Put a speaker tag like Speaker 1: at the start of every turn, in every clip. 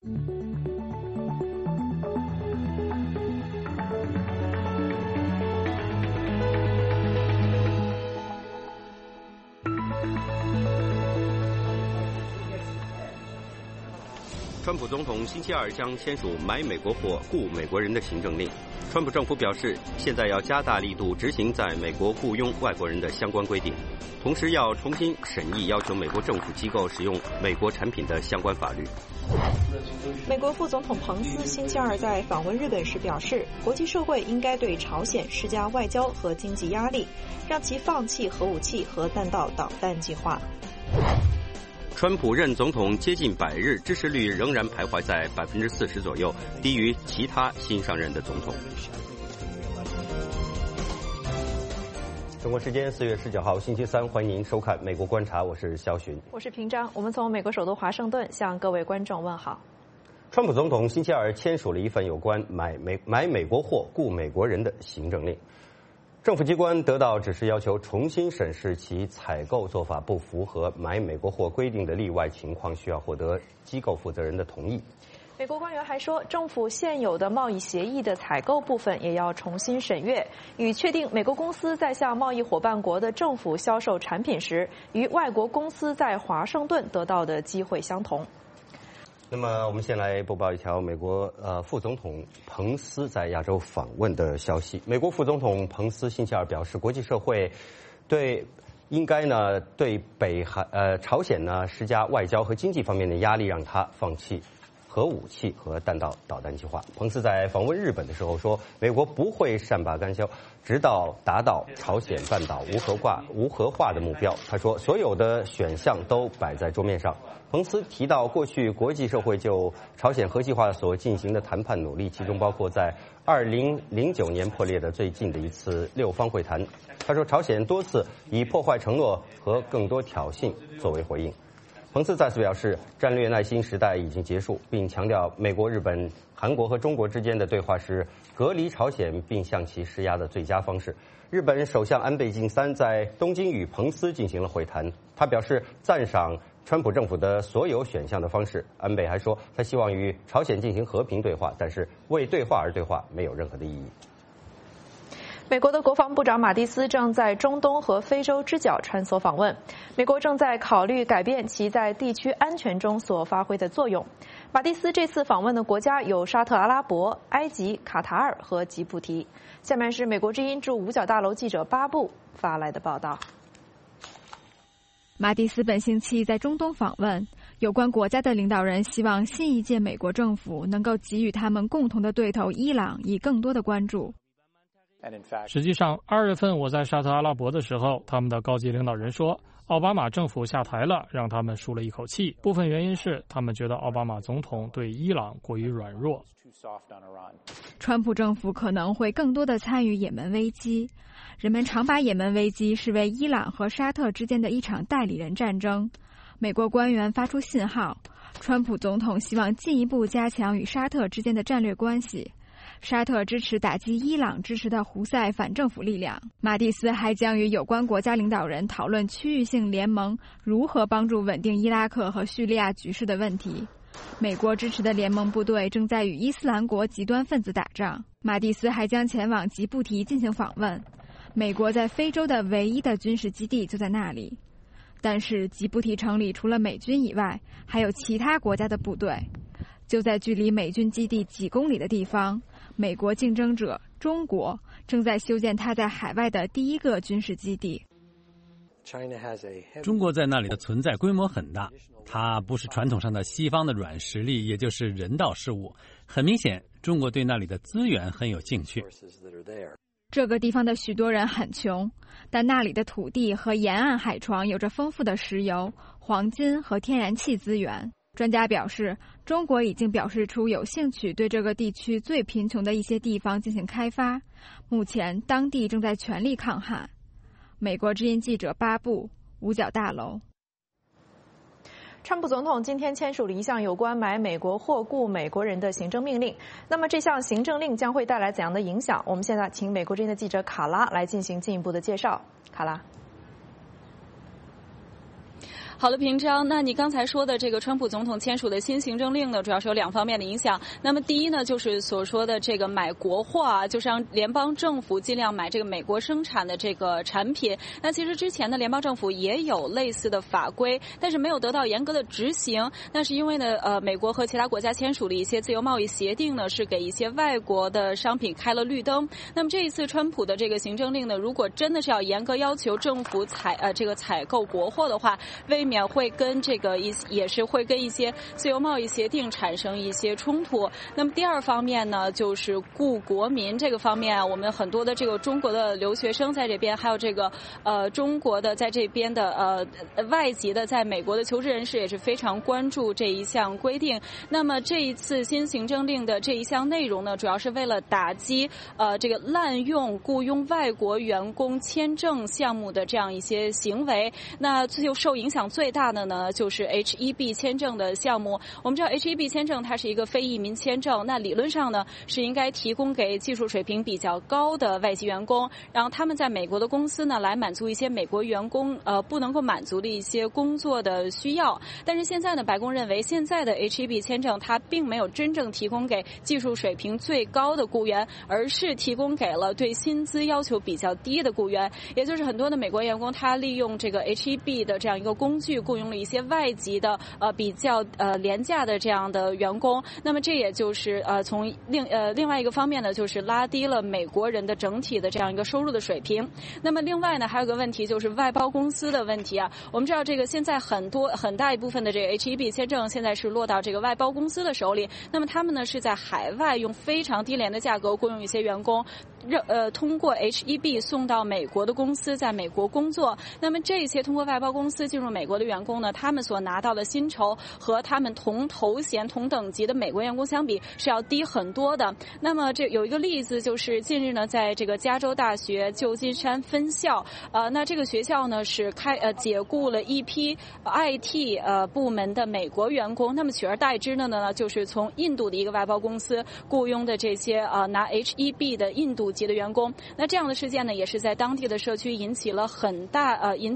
Speaker 1: 川普总统星期二将签署买美国货、雇美国人的行政令。川普政府表示，现在要加大力度执行在美国雇佣外国人的相关规定，同时要重新审议要求美国政府机构使用美国产品的相关法律。
Speaker 2: 美国副总统彭斯星期二在访问日本时表示，国际社会应该对朝鲜施加外交和经济压力，让其放弃核武器和弹道导弹计划。
Speaker 1: 川普任总统接近100日，支持率仍然徘徊在40%左右，低于其他新上任的总统。中国时间4月19号星期三，欢迎您收看《美国观察》，我是肖寻，
Speaker 2: 我是平章。我们从美国首都华盛顿向各位观众问好。
Speaker 1: 川普总统星期二签署了一份有关买美国货、雇美国人的行政令。政府机关得到指示，要求重新审视其采购做法不符合买美国货规定的例外情况，需要获得机构负责人的同意。
Speaker 2: 美国官员还说，政府现有的贸易协议的采购部分也要重新审阅，与确定美国公司在向贸易伙伴国的政府销售产品时，与外国公司在华盛顿得到的机会相同。
Speaker 1: 那么我们先来播报一条美国副总统彭斯在亚洲访问的消息。美国副总统彭斯星期二表示，国际社会应该呢对朝鲜呢施加外交和经济方面的压力，让他放弃核武器和弹道导弹计划。彭斯在访问日本的时候说，美国不会善罢甘休，直到达到朝鲜半岛无核化的目标。他说，所有的选项都摆在桌面上。彭斯提到，过去国际社会就朝鲜核计划所进行的谈判努力，其中包括在2009年破裂的最近的一次6方会谈。他说，朝鲜多次以破坏承诺和更多挑衅作为回应。彭斯再次表示，战略耐心时代已经结束，并强调美国、日本、韩国和中国之间的对话是隔离朝鲜并向其施压的最佳方式。日本首相安倍晋三在东京与彭斯进行了会谈，他表示赞赏川普政府的所有选项的方式。安倍还说，他希望与朝鲜进行和平对话，但是为对话而对话没有任何的意义。
Speaker 2: 美国的国防部长马蒂斯正在中东和非洲之角穿梭访问，美国正在考虑改变其在地区安全中所发挥的作用。马蒂斯这次访问的国家有沙特阿拉伯、埃及、卡塔尔和吉布提。下面是美国之音驻五角大楼记者巴布发来的报道。
Speaker 3: 马蒂斯本星期在中东访问，有关国家的领导人希望新一届美国政府能够给予他们共同的对头伊朗以更多的关注。
Speaker 4: 实际上，2月份我在沙特阿拉伯的时候，他们的高级领导人说，奥巴马政府下台了，让他们舒了一口气。部分原因是他们觉得奥巴马总统对伊朗过于软弱。
Speaker 3: 川普政府可能会更多的参与也门危机。人们常把也门危机视为伊朗和沙特之间的一场代理人战争。美国官员发出信号，川普总统希望进一步加强与沙特之间的战略关系。沙特支持打击伊朗支持的胡塞反政府力量。马蒂斯还将与有关国家领导人讨论区域性联盟如何帮助稳定伊拉克和叙利亚局势的问题。美国支持的联盟部队正在与伊斯兰国极端分子打仗。马蒂斯还将前往吉布提进行访问，美国在非洲的唯一的军事基地就在那里。但是吉布提城里除了美军以外，还有其他国家的部队。就在距离美军基地几公里的地方，美国竞争者中国正在修建它在海外的第一个军事基地。
Speaker 5: 中国在那里的存在规模很大，它不是传统上的西方的软实力，也就是人道事务。很明显，中国对那里的资源很有兴趣。
Speaker 3: 这个地方的许多人很穷，但那里的土地和沿岸海床有着丰富的石油、黄金和天然气资源。专家表示，中国已经表示出有兴趣对这个地区最贫穷的一些地方进行开发，目前当地正在全力抗旱。美国之音记者巴布，五角大楼。
Speaker 2: 川普总统今天签署了一项有关买美国货、雇美国人的行政命令。那么这项行政令将会带来怎样的影响？我们现在请美国之音的记者卡拉来进行进一步的介绍。卡拉。
Speaker 6: 好的，平章，那你刚才说的这个川普总统签署的新行政令呢，主要是有2方面的影响。那么第一呢，就是所说的这个买国货啊，就是让联邦政府尽量买这个美国生产的这个产品。那其实之前呢，联邦政府也有类似的法规，但是没有得到严格的执行。那是因为呢，美国和其他国家签署了一些自由贸易协定呢，是给一些外国的商品开了绿灯。那么这一次川普的这个行政令呢，如果真的是要严格要求政府采购国货的话，未免会跟也是会跟一些自由贸易协定产生一些冲突。那么第2方面呢，就是顾国民这个方面，我们很多的这个中国的留学生在这边，还有这个中国的在这边的外籍的在美国的求职人士也是非常关注这一项规定。那么这一次新行政令的这一项内容呢，主要是为了打击这个滥用雇佣外国员工签证项目的这样一些行为。那就受影响最大的呢，就是 H-1B 签证的项目。我们知道 H-1B 签证它是一个非移民签证，那理论上呢是应该提供给技术水平比较高的外籍员工，然后他们在美国的公司呢来满足一些美国员工不能够满足的一些工作的需要。但是现在呢，白宫认为现在的 H-1B 签证它并没有真正提供给技术水平最高的雇员，而是提供给了对薪资要求比较低的雇员。也就是很多的美国员工他利用这个 H-1B 的这样一个工具，雇佣了一些外籍的比较廉价的这样的员工。那么这也就是从另外一个方面呢，就是拉低了美国人的整体的这样一个收入的水平。那么另外呢，还有个问题就是外包公司的问题啊。我们知道这个现在很大一部分的这个 H-1B 签证现在是落到这个外包公司的手里，那么他们呢是在海外用非常低廉的价格雇佣一些员工，通过 H-1B 送到美国的公司在美国工作。那么这些通过外包公司进入美国的员工呢，他们所拿到的薪酬和他们同头衔同等级的美国员工相比是要低很多的。那么这有一个例子，就是近日呢在这个加州大学旧金山分校，那这个学校呢是解雇了一批 IT 部门的美国员工，那么取而代之的呢就是从印度的一个外包公司雇佣的这些拿 H-1B 的印度级的员工。那这样的事件呢，也是在当地的社区引起了很大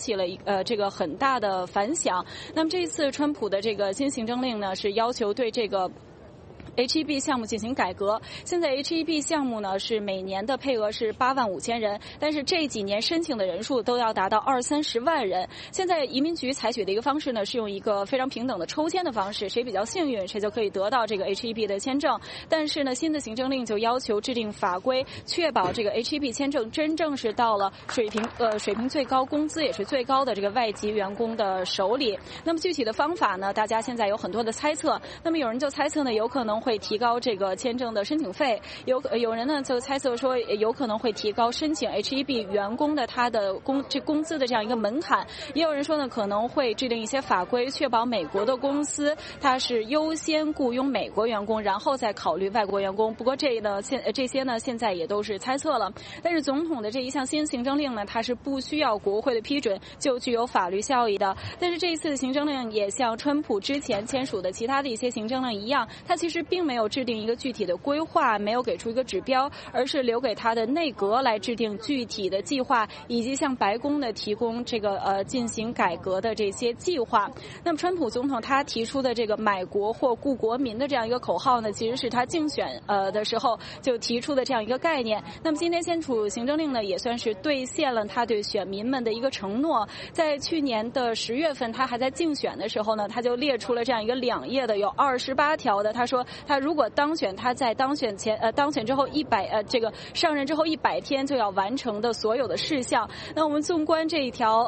Speaker 6: 的反响。那么这一次川普的这个新行政令呢，是要求对这个H-1B 项目进行改革。现在 H-1B 项目呢是每年的配额是85000人，但是这几年申请的人数都要达到20-30万人。现在移民局采取的一个方式呢，是用一个非常平等的抽签的方式，谁比较幸运谁就可以得到这个 H-1B 的签证。但是呢，新的行政令就要求制定法规，确保这个 H-1B 签证真正是到了水平最高、工资也是最高的这个外籍员工的手里。那么具体的方法呢，大家现在有很多的猜测。那么有人就猜测呢，有可能会提高这个签证的申请费，有人呢就猜测说有可能会提高申请 H-1B 员工的他的工资的这样一个门槛，也有人说呢可能会制定一些法规，确保美国的公司它是优先雇佣美国员工，然后再考虑外国员工。不过这些呢现在也都是猜测了。但是总统的这一项新行政令呢，它是不需要国会的批准就具有法律效益的。但是这一次的行政令也像川普之前签署的其他的一些行政令一样，它其实并没有制定一个具体的规划，没有给出一个指标，而是留给他的内阁来制定具体的计划，以及向白宫呢提供这个进行改革的这些计划。那么川普总统他提出的这个买国或顾国民的这样一个口号呢，其实是他竞选的时候就提出的这样一个概念。那么今天签署行政令呢，也算是兑现了他对选民们的一个承诺。在去年的10月份，他还在竞选的时候呢，他就列出了这样一个2页的有28条的，他说他如果当选，他在当选之后上任之后100天就要完成的所有的事项。那我们纵观这一条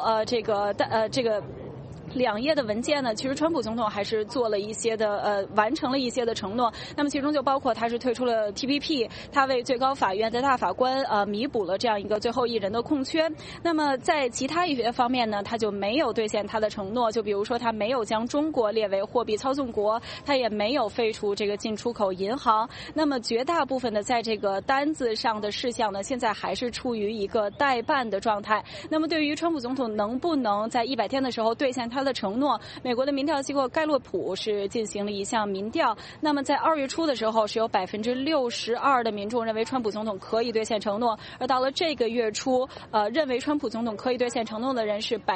Speaker 6: 2页的文件呢，其实川普总统还是做了一些的完成了一些的承诺。那么其中就包括他是退出了 TPP， 他为最高法院的大法官弥补了这样一个最后一人的空缺。那么在其他一些方面呢，他就没有兑现他的承诺，就比如说他没有将中国列为货币操纵国，他也没有废除这个进出口银行。那么绝大部分的在这个单子上的事项呢，现在还是处于一个待办的状态。那么对于川普总统能不能在100天的时候兑现他的的承诺。美国的民调机构盖洛普是进行了一项民调，那么在2月初的时候是有62%的民众认为川普总统可以兑现承诺，而到了这个月初，认为川普总统可以兑现承诺的人是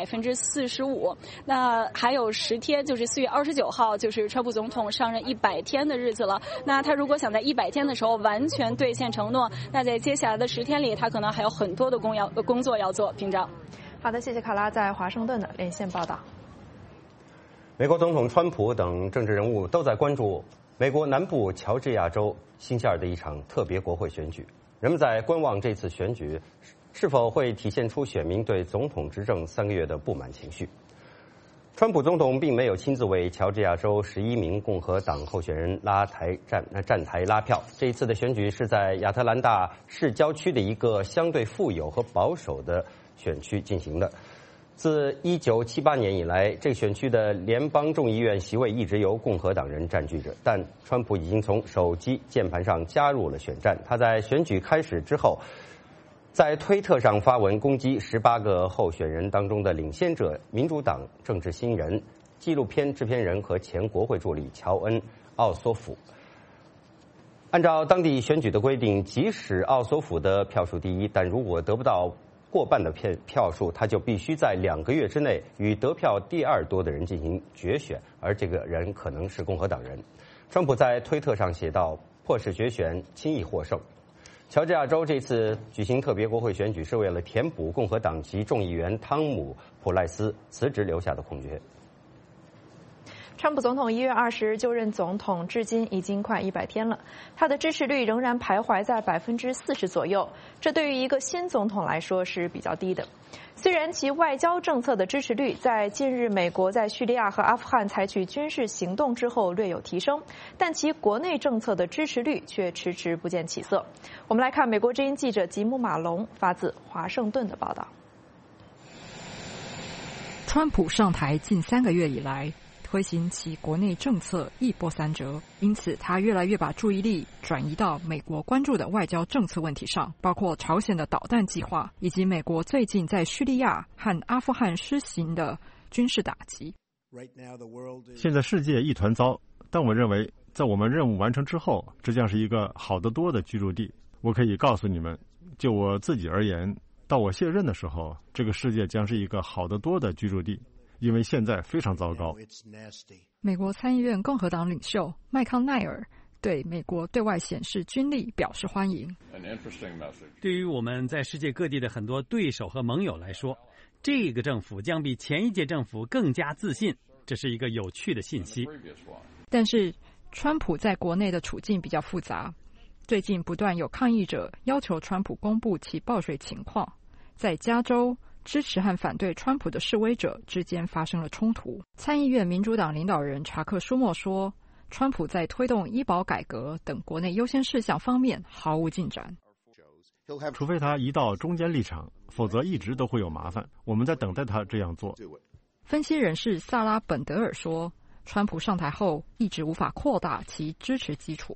Speaker 6: 45%。那还有10天，就是4月29号，就是川普总统上任100天的日子了。那他如果想在100天的时候完全兑现承诺，那在接下来的10天里，他可能还有很多的工作要做。屏障。
Speaker 2: 好的，谢谢卡拉在华盛顿的连线报道。
Speaker 1: 美国总统川普等政治人物都在关注美国南部乔治亚州星期二的一场特别国会选举，人们在观望这次选举是否会体现出选民对总统执政3个月的不满情绪。川普总统并没有亲自为乔治亚州11名共和党候选人站台拉票。这一次的选举是在亚特兰大市郊区的一个相对富有和保守的选区进行的。自1978年以来，这个选区的联邦众议院席位一直由共和党人占据着，但川普已经从手机键盘上加入了选战。他在选举开始之后，在推特上发文攻击18个候选人当中的领先者民主党政治新人、纪录片制片人和前国会助理乔恩·奥索夫。按照当地选举的规定，即使奥索夫的票数第一，但如果得不到过半的票数，他就必须在2个月之内与得票第2多的人进行决选，而这个人可能是共和党人。川普在推特上写道：“迫使决选，轻易获胜。”乔治亚州这次举行特别国会选举是为了填补共和党籍众议员汤姆·普赖斯辞职留下的空缺。
Speaker 2: 川普总统1月20日就任总统，至今已经快100天了，他的支持率仍然徘徊在40%左右，这对于一个新总统来说是比较低的。虽然其外交政策的支持率在近日美国在叙利亚和阿富汗采取军事行动之后略有提升，但其国内政策的支持率却迟迟不见起色。我们来看美国之音记者吉姆·马龙发自华盛顿的报道。
Speaker 7: 川普上台近3个月以来，推行其国内政策一波三折，因此他越来越把注意力转移到美国关注的外交政策问题上，包括朝鲜的导弹计划，以及美国最近在叙利亚和阿富汗施行的军事打击。
Speaker 8: 现在世界一团糟，但我认为在我们任务完成之后，这将是一个好得多的居住地。我可以告诉你们，就我自己而言，到我卸任的时候，这个世界将是一个好得多的居住地。因为现在非常糟糕。
Speaker 7: 美国参议院共和党领袖麦康奈尔对美国对外显示军力表示欢迎。
Speaker 5: 对于我们在世界各地的很多对手和盟友来说，这个政府将比前一届政府更加自信，这是一个有趣的信息。
Speaker 7: 但是川普在国内的处境比较复杂，最近不断有抗议者要求川普公布其报税情况。在加州，支持和反对川普的示威者之间发生了冲突。参议院民主党领导人查克·舒默说，川普在推动医保改革等国内优先事项方面毫无进展。
Speaker 8: 除非他移到中间立场，否则一直都会有麻烦。我们在等待他这样做。
Speaker 7: 分析人士萨拉·本德尔说，川普上台后一直无法扩大其支持基础。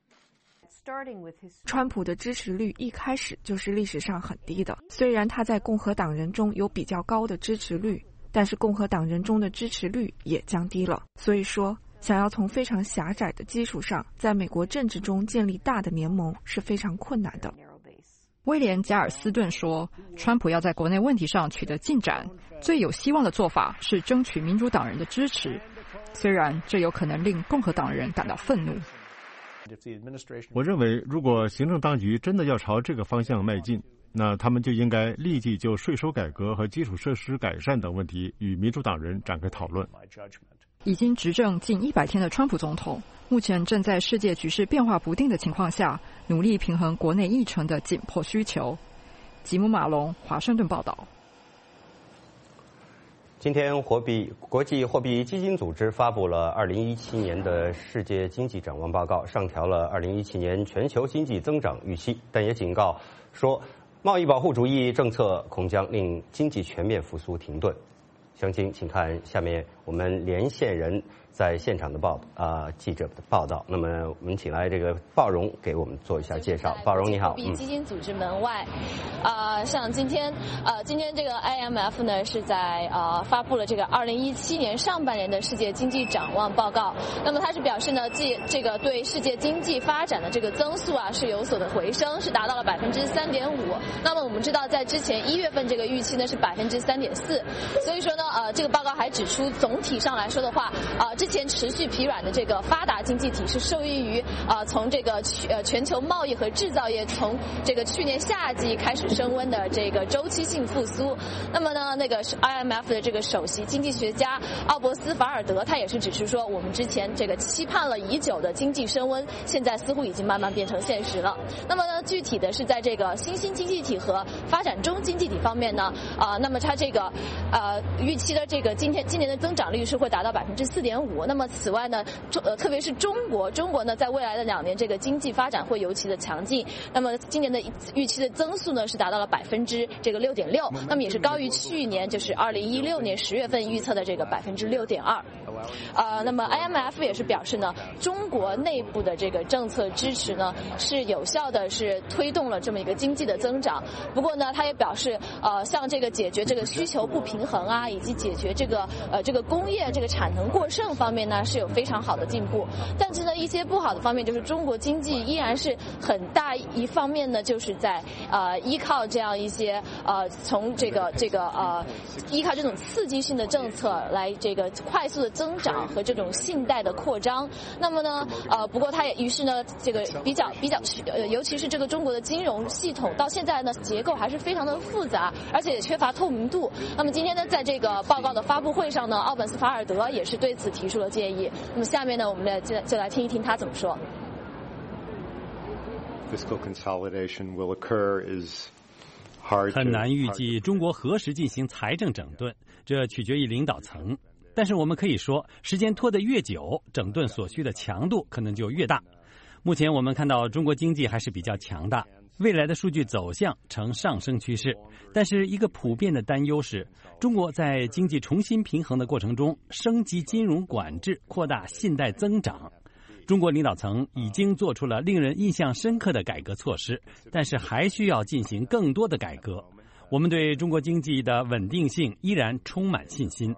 Speaker 9: 川普的支持率一开始就是历史上很低的，虽然他在共和党人中有比较高的支持率，但是共和党人中的支持率也降低了。所以说，想要从非常狭窄的基础上在美国政治中建立大的联盟是非常困难的。
Speaker 7: 威廉·加尔斯顿说，川普要在国内问题上取得进展，最有希望的做法是争取民主党人的支持，虽然这有可能令共和党人感到愤怒。
Speaker 8: 我认为，如果行政当局真的要朝这个方向迈进，那他们就应该立即就税收改革和基础设施改善等问题与民主党人展开讨论。
Speaker 7: 已经执政近100天的川普总统，目前正在世界局势变化不定的情况下，努力平衡国内议程的紧迫需求。吉姆·马龙，华盛顿报道。
Speaker 1: 今天，国际货币基金组织发布了2017年的世界经济展望报告，上调了2017年全球经济增长预期，但也警告说，贸易保护主义政策恐将令经济全面复苏停顿。详情请看下面我们连线人在现场的记者的报道。那么我们请来这个鲍荣给我们做一下介绍。鲍荣你好。
Speaker 10: 货币基金组织门外，像今天这个 IMF 呢是在发布了这个2017年上半年的世界经济展望报告。那么它是表示呢，这个对世界经济发展的这个增速是有所的回升，是达到了3.5%。那么我们知道，在之前1月份这个预期呢是3.4%，所以说呢，这个报告还指出，总体上来说的话，之前持续疲软的这个发达经济体是受益于从这个全球贸易和制造业从这个去年夏季开始升温的这个周期性复苏。那么呢，那个 IMF 的这个首席经济学家奥伯斯法尔德他也是指出说，我们之前这个期盼了已久的经济升温，现在似乎已经慢慢变成现实了。那么呢，具体的是在这个新兴经济体和发展中经济体方面呢，那么它这个预期的这个今年的增长率是会达到4.5%。那么此外呢，特别是中国呢，在未来的2年这个经济发展会尤其的强劲。那么今年的预期的增速呢是达到了6.6%，那么也是高于去年就是2016年10月份预测的这个6.2%。那么 IMF 也是表示呢，中国内部的这个政策支持呢是有效的，是推动了这么一个经济的增长。不过呢，他也表示，像这个解决这个需求不平衡以及解决这个工业这个产能过剩方面呢是有非常好的进步。但是呢，一些不好的方面就是中国经济依然是很大一方面呢，就是在依靠这样一些从依靠这种刺激性的政策来这个快速的增长和这种信贷的扩张。那么呢，不过它也于是呢，这个比较尤其是这个中国的金融系统到现在呢结构还是非常的复杂，而且也缺乏透明度。那么今天呢，在这个报告的发布会上呢，奥本斯法尔德也是对此提出了建议。那么下面呢，我们就来听一听他怎么说。
Speaker 5: 很难预计中国何时进行财政整顿，这取决于领导层。但是我们可以说，时间拖得越久，整顿所需的强度可能就越大。目前我们看到中国经济还是比较强大，未来的数据走向呈上升趋势。但是一个普遍的担忧是，中国在经济重新平衡的过程中，升级金融管制，扩大信贷增长。中国领导层已经做出了令人印象深刻的改革措施，但是还需要进行更多的改革。我们对中国经济的稳定性依然充满信心。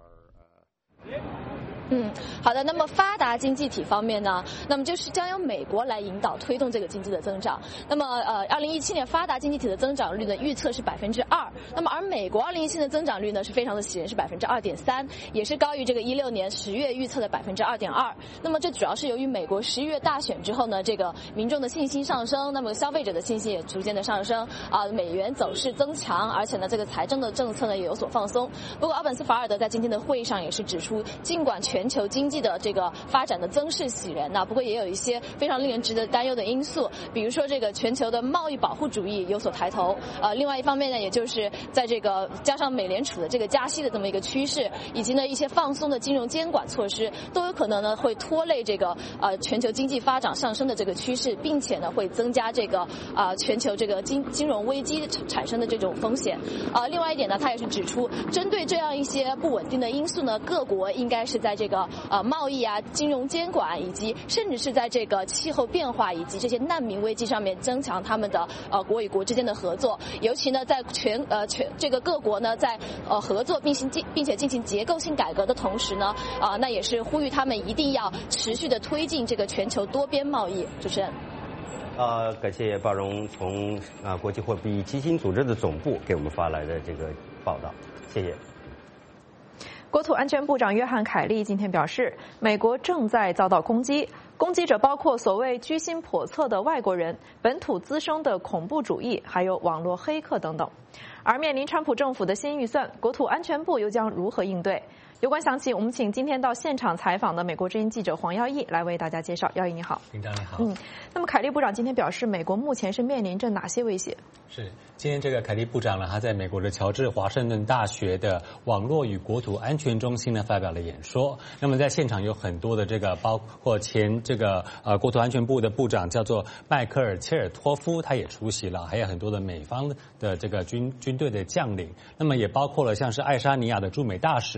Speaker 10: 好的。那么发达经济体方面呢，那么就是将由美国来引导推动这个经济的增长。那么2017年发达经济体的增长率呢预测是2%，那么而美国2017年的增长率呢是非常的喜人，是2.3%，也是高于这个16年10月预测的2.2%。那么这主要是由于美国11月大选之后呢，这个民众的信心上升，那么消费者的信心也逐渐的上升，美元走势增强，而且呢这个财政的政策呢也有所放松。不过奥本斯法尔德在今天的会议上也是指出，尽管全球经济的这个发展的增势喜人不过也有一些非常令人值得担忧的因素，比如说这个全球的贸易保护主义有所抬头，另外一方面呢，也就是在这个加上美联储的这个加息的这么一个趋势，以及呢一些放松的金融监管措施，都有可能呢会拖累这个全球经济发展上升的这个趋势，并且呢会增加这个全球这个金融危机产生的这种风险。另外一点呢，他也是指出，针对这样一些不稳定的因素呢，各国应该是在这个贸易金融监管，以及甚至是在这个气候变化以及这些难民危机上面增强他们的国与国之间的合作，尤其呢在全这个各国呢在合作并且进行结构性改革的同时呢，那也是呼吁他们一定要持续的推进这个全球多边贸易。主持人。
Speaker 1: 感谢鲍荣从国际货币基金组织的总部给我们发来的这个报道，谢谢。
Speaker 2: 国土安全部长约翰·凯利今天表示，美国正在遭到攻击，攻击者包括所谓居心叵测的外国人、本土滋生的恐怖主义，还有网络黑客等等。而面临川普政府的新预算，国土安全部又将如何应对？有关详情，我们请今天到现场采访的美国之音记者黄耀义来为大家介绍。耀义你好。
Speaker 11: 领导你好。
Speaker 2: 那么凯利部长今天表示，美国目前是面临着哪些威胁？
Speaker 11: 是，今天这个凯利部长呢，他在美国的乔治华盛顿大学的网络与国土安全中心呢发表了演说。那么在现场有很多的这个包括前这个国土安全部的部长叫做迈克尔·切尔托夫，他也出席了，还有很多的美方的这个军队的将领。那么也包括了像是爱沙尼亚的驻美大使，还有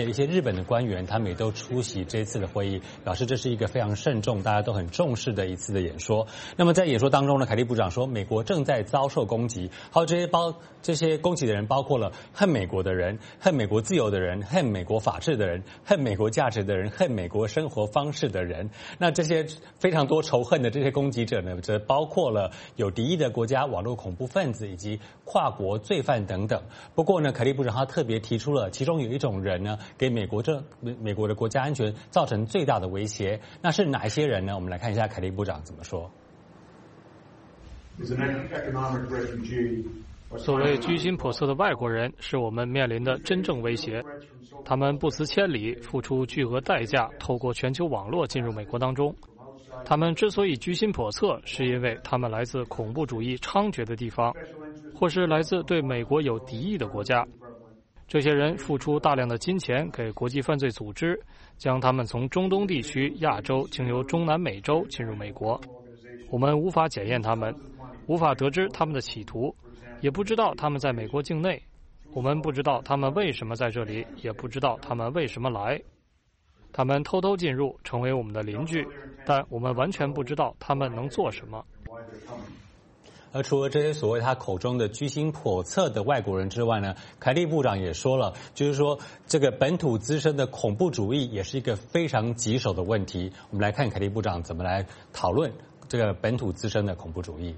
Speaker 11: 一些日本的官员，他们也都出席这次的会议，表示这是一个非常慎重、大家都很重视的一次的演说。那么在演说当中呢，凯利部长说，美国正在遭受攻击，还有这些攻击的人包括了恨美国的人、恨美国自由的人、恨美国法治的人、恨美国价值的人、恨美国生活方式的人。那这些非常多仇恨的这些攻击者呢，则包括了有敌意的国家、网络恐怖分子以及跨国罪犯等等。不过呢，凯利部长他特别提出了，其中有一种人呢，给美国的国家安全造成最大的威胁。那是哪一些人呢？我们来看一下凯利部长怎么说。
Speaker 4: 所谓居心叵测的外国人是我们面临的真正威胁，他们不辞千里，付出巨额代价，透过全球网络进入美国当中。他们之所以居心叵测，是因为他们来自恐怖主义猖獗的地方，或是来自对美国有敌意的国家。这些人付出大量的金钱给国际犯罪组织，将他们从中东地区、亚洲经由中南美洲进入美国。我们无法检验他们，无法得知他们的企图，也不知道他们在美国境内。我们不知道他们为什么在这里，也不知道他们为什么来。他们偷偷进入，成为我们的邻居，但我们完全不知道他们能做什么。
Speaker 11: 而除了这些所谓他口中的居心叵测的外国人之外呢，凯利部长也说了，就是说这个本土滋生的恐怖主义也是一个非常棘手的问题。我们来看凯利部长怎么来讨论这个本土滋生的恐怖主义。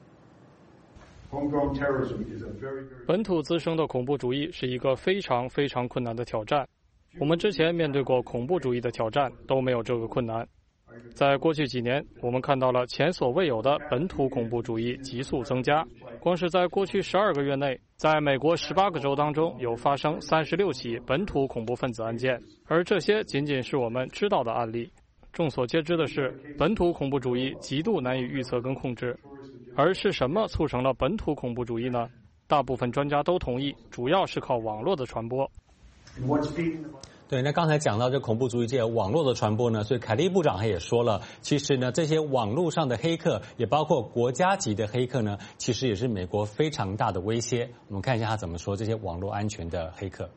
Speaker 4: 本土滋生的恐怖主义是一个非常非常困难的挑战。我们之前面对过恐怖主义的挑战，都没有这个困难。在过去几年，我们看到了前所未有的本土恐怖主义急速增加。光是在过去12个月内，在美国18个州当中有发生36起本土恐怖分子案件，而这些仅仅是我们知道的案例。众所皆知的是，本土恐怖主义极度难以预测跟控制。而是什么促成了本土恐怖主义呢？大部分专家都同意，主要是靠网络的传播。
Speaker 11: 对，那刚才讲到这恐怖主义界网络的传播呢，所以凯利部长他也说了，其实呢，这些网络上的黑客，也包括国家级的黑客呢，其实也是美国非常大的威胁。我们看一下他怎么说这些网络安全的黑客。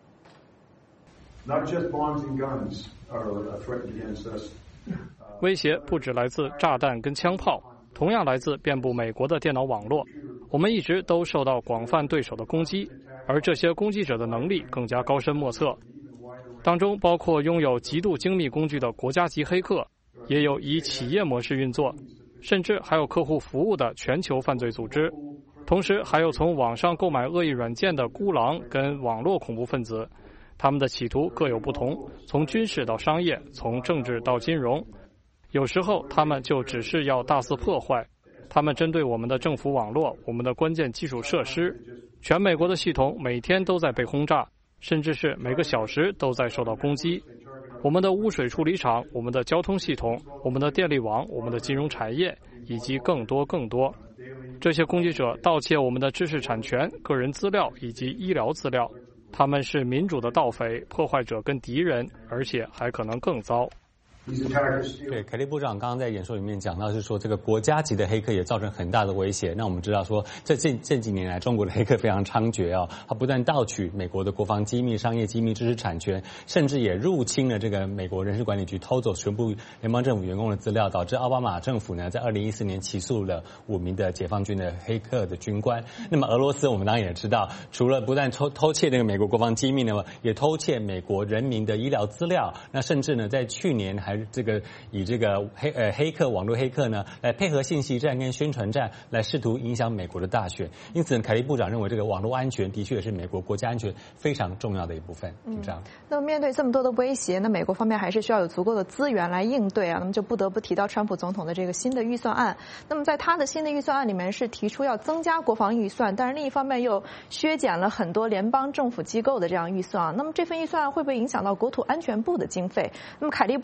Speaker 4: 威胁不只来自炸弹跟枪炮，同样来自遍布美国的电脑网络。我们一直都受到广泛对手的攻击，而这些攻击者的能力更加高深莫测。当中包括拥有极度精密工具的国家级黑客，也有以企业模式运作，甚至还有客户服务的全球犯罪组织。同时还有从网上购买恶意软件的孤狼跟网络恐怖分子，他们的企图各有不同，从军事到商业，从政治到金融。有时候他们就只是要大肆破坏，他们针对我们的政府网络、我们的关键基础设施，全美国的系统每天都在被轰炸，甚至是每个小时都在受到攻击。我们的污水处理厂、我们的交通系统、我们的电力网、我们的金融产业，以及更多。这些攻击者盗窃我们的知识产权、个人资料以及医疗资料。他们是民主的盗匪、破坏者跟敌人，而且还可能更糟。
Speaker 11: 对，凯利部长刚刚在演说里面讲到，是说这个国家级的黑客也造成很大的威胁。那我们知道说，这几年来，中国的黑客非常猖獗哦，他不但盗取美国的国防机密、商业机密、知识产权，甚至也入侵了这个美国人事管理局，偷走全部联邦政府员工的资料，导致奥巴马政府呢在2014年起诉了5名的解放军的黑客的军官。那么俄罗斯我们当然也知道，除了不但偷窃那个美国国防机密呢，也偷窃美国人民的医疗资料。那甚至呢，在去年还以这个黑客网络黑客呢，来配合信息战跟宣传战，来试图影响美国的大选。因此，凯利部长认为这个网络安全的确是美国国家安全非常重要的一部分。这样。
Speaker 2: 那么面对这么多的威胁，那美国方面还是需要有足够的资源来应对啊。那么就不得不提到川普总统的这个新的预算案。那么在他的新的预算案里面是提出要增加国防预算，但是另一方面又削减了很多联邦政府机构的这样预算啊。那么这份预算案会不会影响到国土安全部的经费？那么凯利部长对此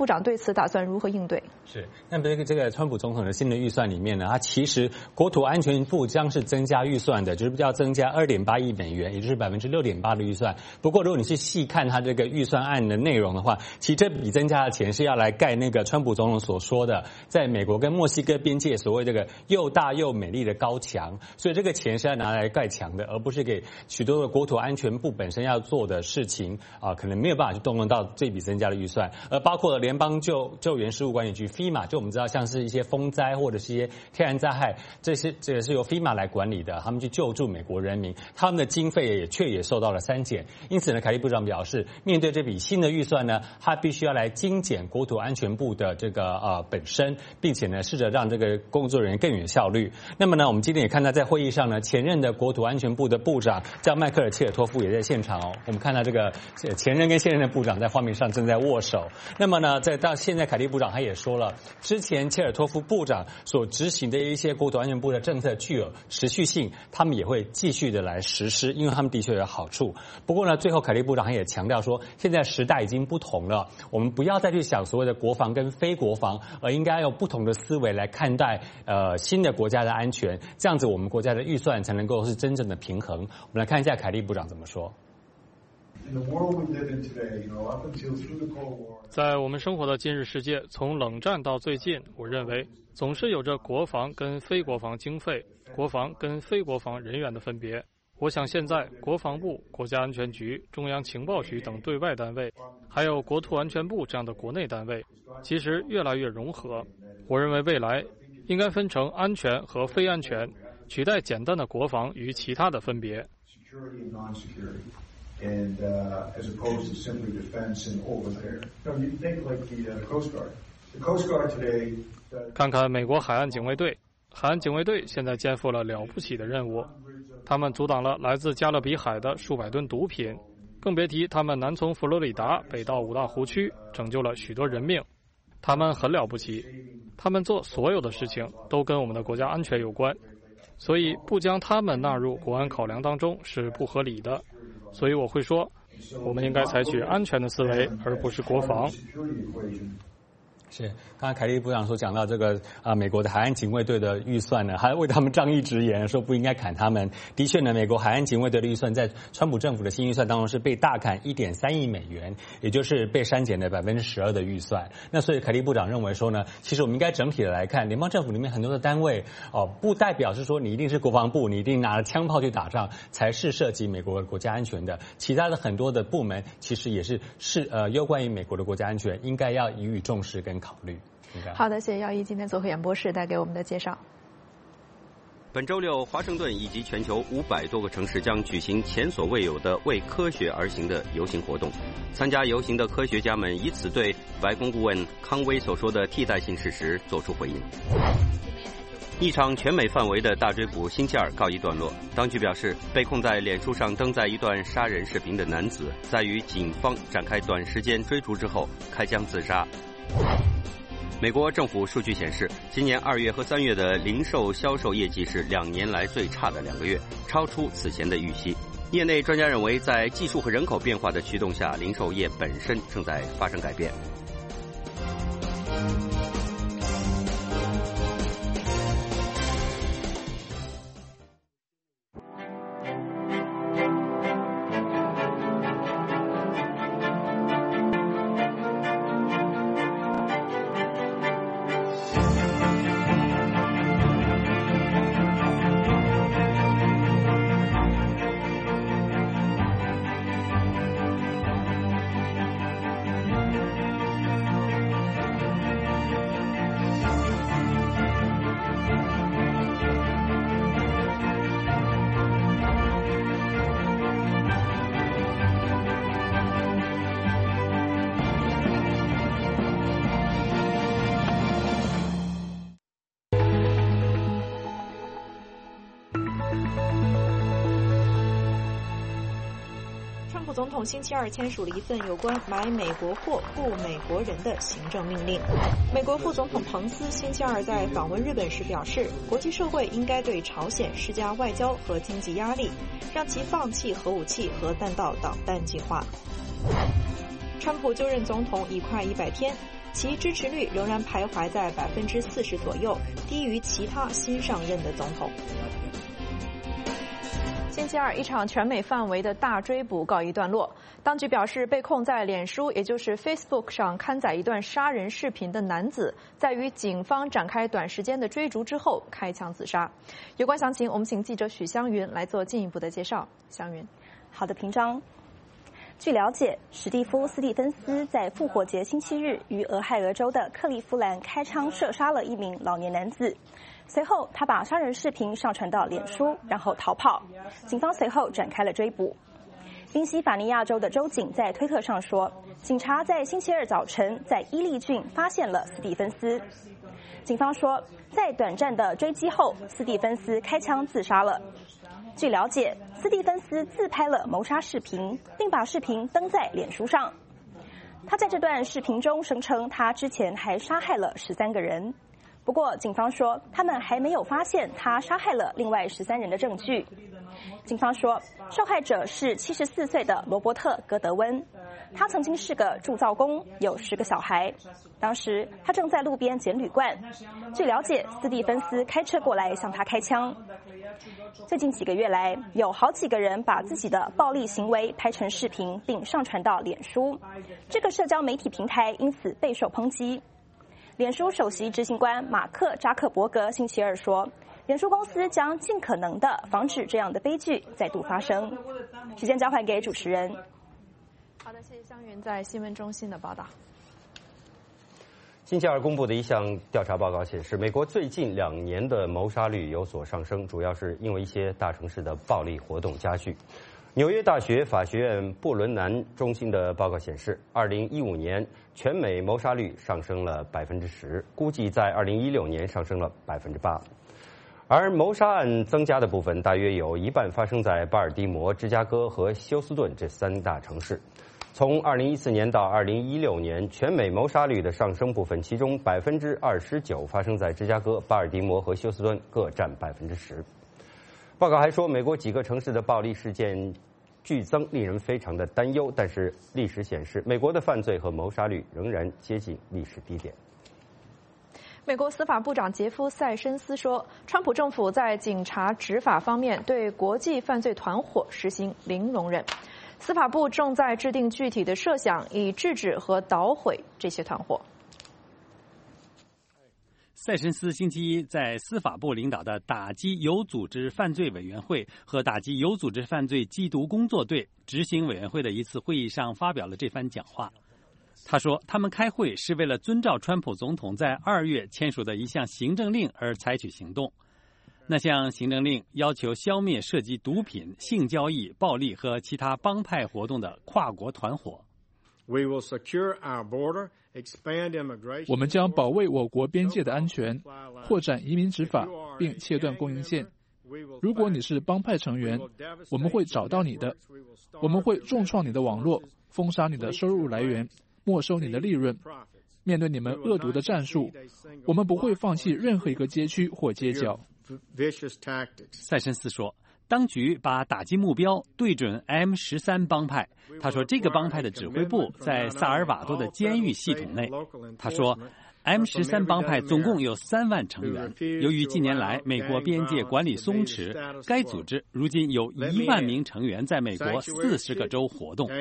Speaker 2: 此打算如何应对？
Speaker 11: 是，那么这个川普总统的新的预算里面呢，它其实国土安全部将是增加预算的，就是要增加2.8亿美元，也就是6.8%的预算。不过如果你是细看它这个预算案的内容的话，其实这笔增加的钱是要来盖那个川普总统所说的在美国跟墨西哥边界所谓这个又大又美丽的高墙，所以这个钱是要拿来盖墙的，而不是给许多的国土安全部本身要做的事情可能没有办法去动用到这笔增加的预算，而包括了联邦救援事务管理局 FEMA， 就我们知道像是一些风灾或者是一些天然灾害，这也是由 FEMA 来管理的，他们去救助美国人民，他们的经费也受到了删减。因此呢，凯利部长表示，面对这笔新的预算呢，他必须要来精简国土安全部的这个本身，并且呢试着让这个工作人员更有效率。那么呢，我们今天也看到在会议上呢，前任的国土安全部的部长叫迈克尔·切尔托夫也在现场哦。我们看到这个前任跟现任的部长在画面上正在握手。那么呢，到现在凯利部长他也说了，之前切尔托夫部长所执行的一些国土安全部的政策具有持续性，他们也会继续的来实施，因为他们的确有好处。不过呢，最后凯利部长也强调说，现在时代已经不同了，我们不要再去想所谓的国防跟非国防，而应该用不同的思维来看待新的国家的安全，这样子我们国家的预算才能够是真正的平衡。我们来看一下凯利部长怎么说。
Speaker 4: 在我们生活的今日世界，从冷战到最近，我认为总是有着国防跟非国防经费、国防跟非国防人员的分别。我想现在国防部、国家安全局、中央情报局等对外单位，还有国土安全部这样的国内单位，其实越来越融合。我认为未来应该分成安全和非安全，取代简单的国防与其他的分别。
Speaker 12: as opposed to simply defense and over there. No, you think like the Coast Guard. The Coast Guard today.
Speaker 4: 看看美国海岸警卫队，海岸警卫队现在肩负了了不起的任务，他们阻挡了来自加勒比海的数百吨毒品，更别提他们南从佛罗里达北到五大湖区，拯救了许多人命。他们很了不起，他们做所有的事情都跟我们的国家安全有关，所以不将他们纳入国安考量当中是不合理的。所以我会说，我们应该采取安全的思维，而不是国防。
Speaker 11: 是，刚才凯利部长所讲到这个美国的海岸警卫队的预算呢，还为他们仗义直言，说不应该砍他们。的确呢，美国海岸警卫队的预算在川普政府的新预算当中是被大砍1.3亿美元，也就是被删减了12%的预算。那所以凯利部长认为说呢，其实我们应该整体的来看，联邦政府里面很多的单位不代表是说你一定是国防部，你一定拿着枪炮去打仗才是涉及美国国家安全的。其他的很多的部门其实也是攸关于美国的国家安全，应该要予以重视跟考虑。
Speaker 2: 好的，谢谢耀一今天做客演播室带给我们的介绍。
Speaker 1: 本周六，华盛顿以及全球500多个城市将举行前所未有的为科学而行的游行活动。参加游行的科学家们以此对白宫顾问康威所说的替代性事实作出回应。一场全美范围的大追捕星期二告一段落，当局表示，被控在脸书上登载一段杀人视频的男子，在与警方展开短时间追逐之后开枪自杀。美国政府数据显示，今年2月和3月的零售销售业绩是2年来最差的2个月，超出此前的预期。业内专家认为，在技术和人口变化的驱动下，零售业本身正在发生改变。
Speaker 2: 总统星期二签署了一份有关买美国货雇美国人的行政命令。美国副总统彭斯星期二在访问日本时表示，国际社会应该对朝鲜施加外交和经济压力，让其放弃核武器和弹道导弹计划。川普就任总统已快100天， 其支持率仍然徘徊在40%左右，低于其他新上任的总统。星期二，一场全美范围的大追捕告一段落。当局表示，被控在脸书，也就是 Facebook 上刊载一段杀人视频的男子，在与警方展开短时间的追逐之后开枪自杀。有关详情，我们请记者许湘云来做进一步的介绍。湘云，
Speaker 13: 好的，平章。据了解，史蒂夫·斯蒂芬斯在复活节星期日于俄亥俄州的克利夫兰开枪射杀了一名老年男子。随后，他把杀人视频上传到脸书，然后逃跑。警方随后展开了追捕。宾夕法尼亚州的州警在推特上说，警察在星期二早晨在伊利郡发现了斯蒂芬斯。警方说，在短暂的追击后，斯蒂芬斯开枪自杀了。据了解，斯蒂芬斯自拍了谋杀视频，并把视频登在脸书上。他在这段视频中声称，他之前还杀害了13个人。不过，警方说他们还没有发现他杀害了另外13人的证据。警方说，受害者是74岁的罗伯特·戈德温，他曾经是个铸造工，有10个小孩。当时他正在路边捡铝罐。据了解，斯蒂芬斯开车过来向他开枪。最近几个月来，有好几个人把自己的暴力行为拍成视频，并上传到脸书。这个社交媒体平台因此备受抨击。脸书首席执行官马克·扎克伯格星期二说，脸书公司将尽可能的防止这样的悲剧再度发生。时间交还给主持人。
Speaker 2: 好的，谢谢湘云在新闻中心的报道。
Speaker 1: 星期二公布的一项调查报告显示，美国最近2年的谋杀率有所上升，主要是因为一些大城市的暴力活动加剧。纽约大学法学院布伦南中心的报告显示，2015年全美谋杀率上升了10%，估计在2016年上升了8%。而谋杀案增加的部分，大约有一半发生在巴尔的摩、芝加哥和休斯顿这3大城市。从2014年到2016年，全美谋杀率的上升部分，其中29%发生在芝加哥、巴尔的摩和休斯顿，各占10%。报告还说，美国几个城市的暴力事件剧增，令人非常的担忧。但是历史显示，美国的犯罪和谋杀率仍然接近历史低点。
Speaker 2: 美国司法部长杰夫·塞申斯说，川普政府在警察执法方面对国际犯罪团伙实行零容忍。司法部正在制定具体的设想，以制止和捣毁这些团伙。
Speaker 5: 塞申斯星期一在司法部领导的打击有组织犯罪委员会和打击有组织犯罪缉毒工作队执行委员会的一次会议上发表了这番讲话。他说，他们开会是为了遵照川普总统在2月签署的一项行政令而采取行动。那项行政令要求消灭涉及毒品、性交易、暴力和其他帮派活动的跨国团伙。
Speaker 14: 我们将保卫我国边界的安全，扩展移民执法，并切断供应线。如果你是帮派成员，我们会找到你的。我们会重创你的网络，封杀你的收入来源，没收你的利润。面对你们恶毒的战术，我们不会放弃任何一个街区或街角。
Speaker 5: 塞申斯说，当局把打击目标对准 M13 帮派。他说，这个帮派的指挥部在萨尔瓦多的监狱系统内。他说， M13 帮派总共有3万成员。由于近年来美国边界管理松弛，该组织如今有1万名成员在美国40个州活动。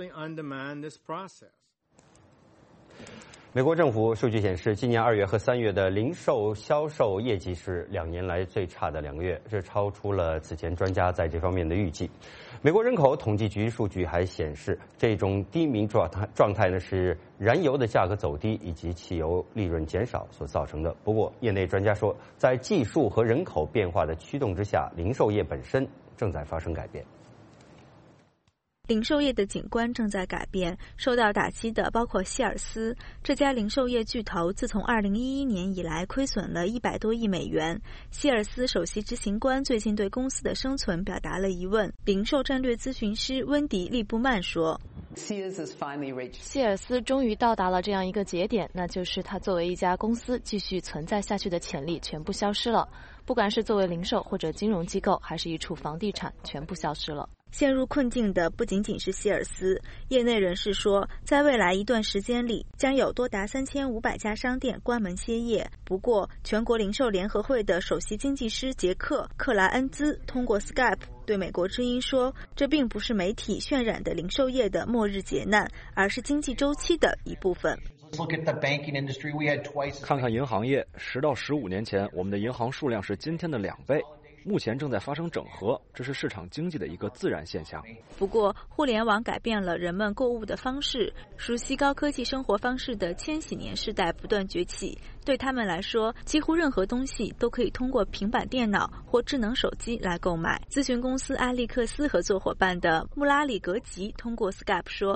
Speaker 1: 美国政府数据显示，今年2月和3月的零售销售业绩是2年来最差的2个月，这超出了此前专家在这方面的预计。美国人口统计局数据还显示，这种低迷状态呢是燃油的价格走低以及汽油利润减少所造成的。不过，业内专家说，在技术和人口变化的驱动之下，零售业本身正在发生改变。
Speaker 15: 零售业的景观正在改变，受到打击的包括希尔斯。这家零售业巨头自从2011年以来亏损了100多亿美元。希尔斯首席执行官最近对公司的生存表达了疑问。零售战略咨询师温迪·利布曼说，
Speaker 10: 希尔斯终于到达了这样一个节点，那就是它作为一家公司继续存在下去的潜力全部消失了。不管是作为零售或者金融机构，还是一处房地产，全部消失了。
Speaker 15: 陷入困境的不仅仅是希尔斯，业内人士说，在未来一段时间里，将有多达3500家商店关门歇业。不过，全国零售联合会的首席经济师杰克·克莱恩兹通过 Skype 对美国之音说，这并不是媒体渲染的零售业的末日劫难，而是经济周期的一部分。
Speaker 16: 看看银行业，10到15年前，我们的银行数量是今天的2倍。目前正在发生整合，这是市场经济的一个自然现象。
Speaker 15: 不过，互联网改变了人们购物的方式，熟悉高科技生活方式的千禧年世代不断崛起。对他们来说，几乎任何东西都可以通过平板电脑或智能手机来购买。咨询公司埃利克斯合作伙伴的穆拉里格吉通过 Skype 说，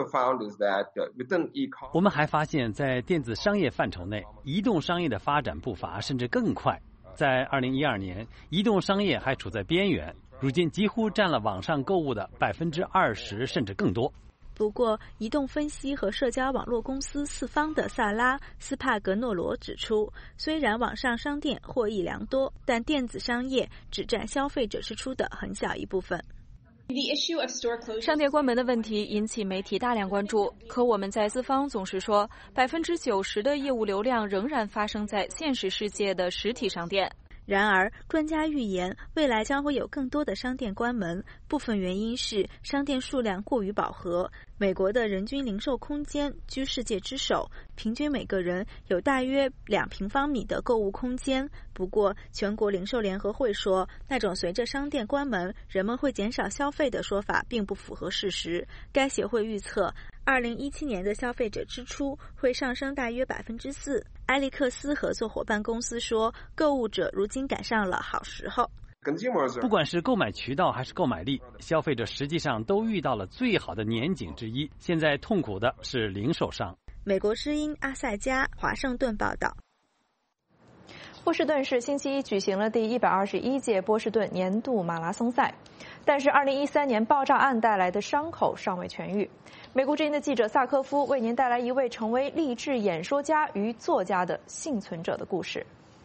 Speaker 5: 我们还发现，在电子商业范畴内，移动商业的发展步伐甚至更快。在2012年，移动商业还处在边缘，如今几乎占了网上购物的20%甚至更多。
Speaker 15: 不过，移动分析和社交网络公司四方的萨拉·斯帕格诺罗指出，虽然网上商店获益良多，但电子商业只占消费者支出的很小一部分。
Speaker 6: 商店关门的问题引起媒体大量关注，可我们在资方总是说，90%的业务流量仍然发生在现实世界的实体商店。
Speaker 15: 然而，专家预言未来将会有更多的商店关门，部分原因是商店数量过于饱和。美国的人均零售空间居世界之首，平均每个人有大约2平方米的购物空间。不过，全国零售联合会说，那种随着商店关门，人们会减少消费的说法并不符合事实。该协会预测，2017年的消费者支出会上升大约4%。埃利克斯合作伙伴公司说，购物者如今赶上了好时候。
Speaker 5: 不管是购买渠道还是购买力，消费者实际上都遇到了最好的年景之一。现在痛苦的是零售商。
Speaker 15: 美国之音阿塞加华盛顿报道。
Speaker 2: 波士顿市星期一举行了第121届波士顿年度马拉松赛，但是2013年爆炸案带来的伤口尚未痊愈。美国之音的记者萨科夫为您带来一位成为励志演说家与作家的幸存者的故事。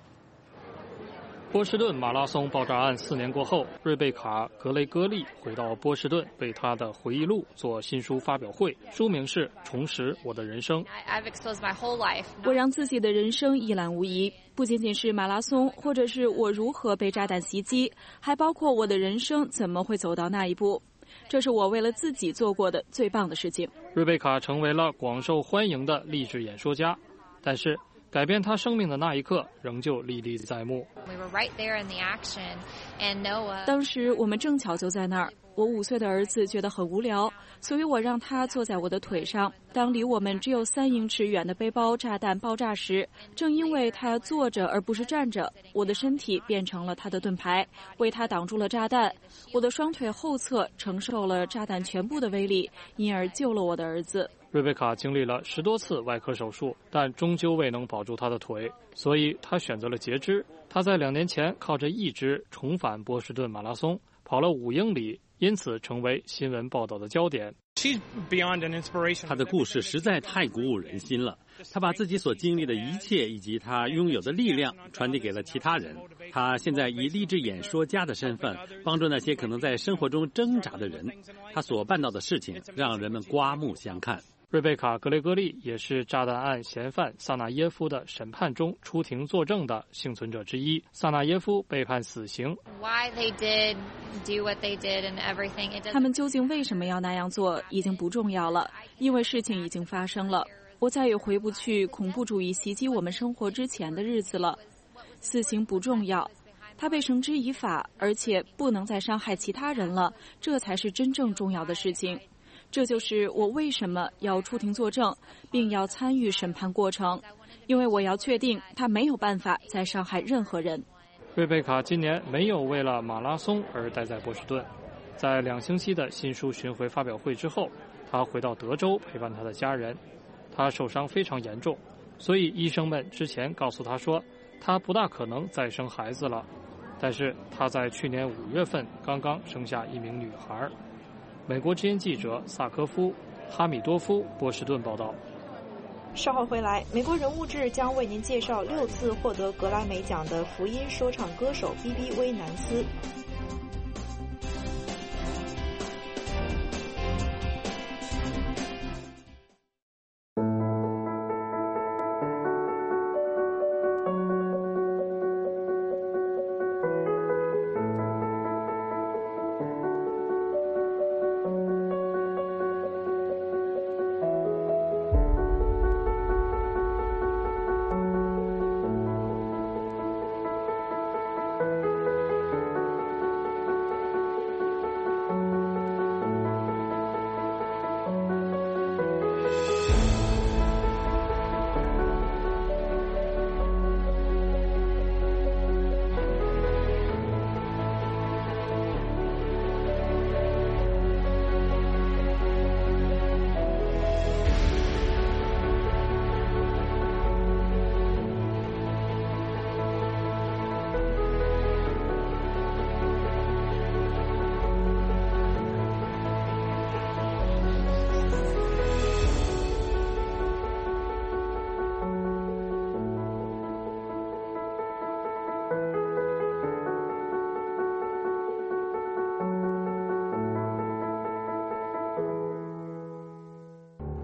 Speaker 4: 波士顿马拉松爆炸案4年过后，瑞贝卡·格雷戈利回到波士顿，为她的回忆录做新书发表会，书名是《重拾我的人生》。
Speaker 6: 我让自己的人生一览无遗，不仅仅是马拉松，或者是我如何被炸弹袭击，还包括我的人生怎么会走到那一步。这是我为了自己做过的最棒的事情。
Speaker 4: 瑞贝卡成为了广受欢迎的励志演说家，但是改变他生命的那一刻仍旧历历在目。
Speaker 6: 当时我们正巧就在那儿，我5岁的儿子觉得很无聊，所以我让他坐在我的腿上。当离我们只有3英尺远的背包炸弹爆炸时，正因为他要坐着而不是站着，我的身体变成了他的盾牌，为他挡住了炸弹。我的双腿后侧承受了炸弹全部的威力，因而救了我的儿子。
Speaker 4: 瑞贝卡经历了10多次外科手术，但终究未能保住她的腿，所以她选择了截肢。她在2年前靠着意志重返波士顿马拉松，跑了5英里，因此成为新闻报道的焦点。
Speaker 5: 她的故事实在太鼓舞人心了。她把自己所经历的一切以及她拥有的力量传递给了其他人。她现在以励志演说家的身份，帮助那些可能在生活中挣扎的人。她所办到的事情让人们刮目相看。
Speaker 4: 瑞贝卡·格雷戈利也是炸弹案嫌犯萨纳耶夫的审判中出庭作证的幸存者之一。萨纳耶夫被判死刑。
Speaker 6: 他们究竟为什么要那样做已经不重要了，因为事情已经发生了。我再也回不去恐怖主义袭击我们生活之前的日子了。死刑不重要，他被绳之以法，而且不能再伤害其他人了，这才是真正重要的事情。这就是我为什么要出庭作证，并要参与审判过程，因为我要确定他没有办法再伤害任何人。
Speaker 4: 瑞贝卡今年没有为了马拉松而待在波士顿，在2星期的新书巡回发表会之后，他回到德州陪伴他的家人。他受伤非常严重，所以医生们之前告诉他说，他不大可能再生孩子了。但是他在去年5月份刚刚生下一名女孩。美国之音记者萨科夫·哈米多夫，波士顿报道。
Speaker 2: 稍后回来，美国人物志将为您介绍6次获得格莱美奖的福音说唱歌手 B.B. 威南斯。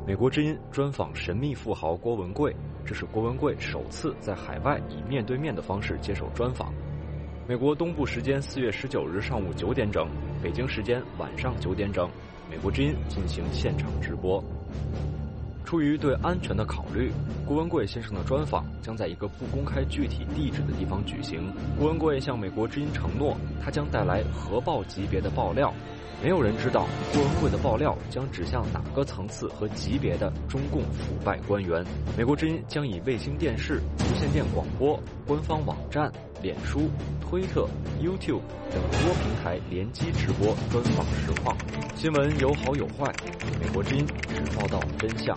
Speaker 16: 美国之音专访神秘富豪郭文贵，这是郭文贵首次在海外以面对面的方式接受专访。美国东部时间4月19日上午9点整，北京时间晚上9点整，美国之音进行现场直播。出于对安全的考虑，郭文贵先生的专访将在一个不公开具体地址的地方举行。郭文贵向美国之音承诺，他将带来核爆级别的爆料。没有人知道郭文贵的爆料将指向哪个层次和级别的中共腐败官员。美国之音将以卫星电视、无线电广播、官方网站、脸书、推特、YouTube 等多平台联机直播专访实况。新闻有好有坏，美国之音只报道真相。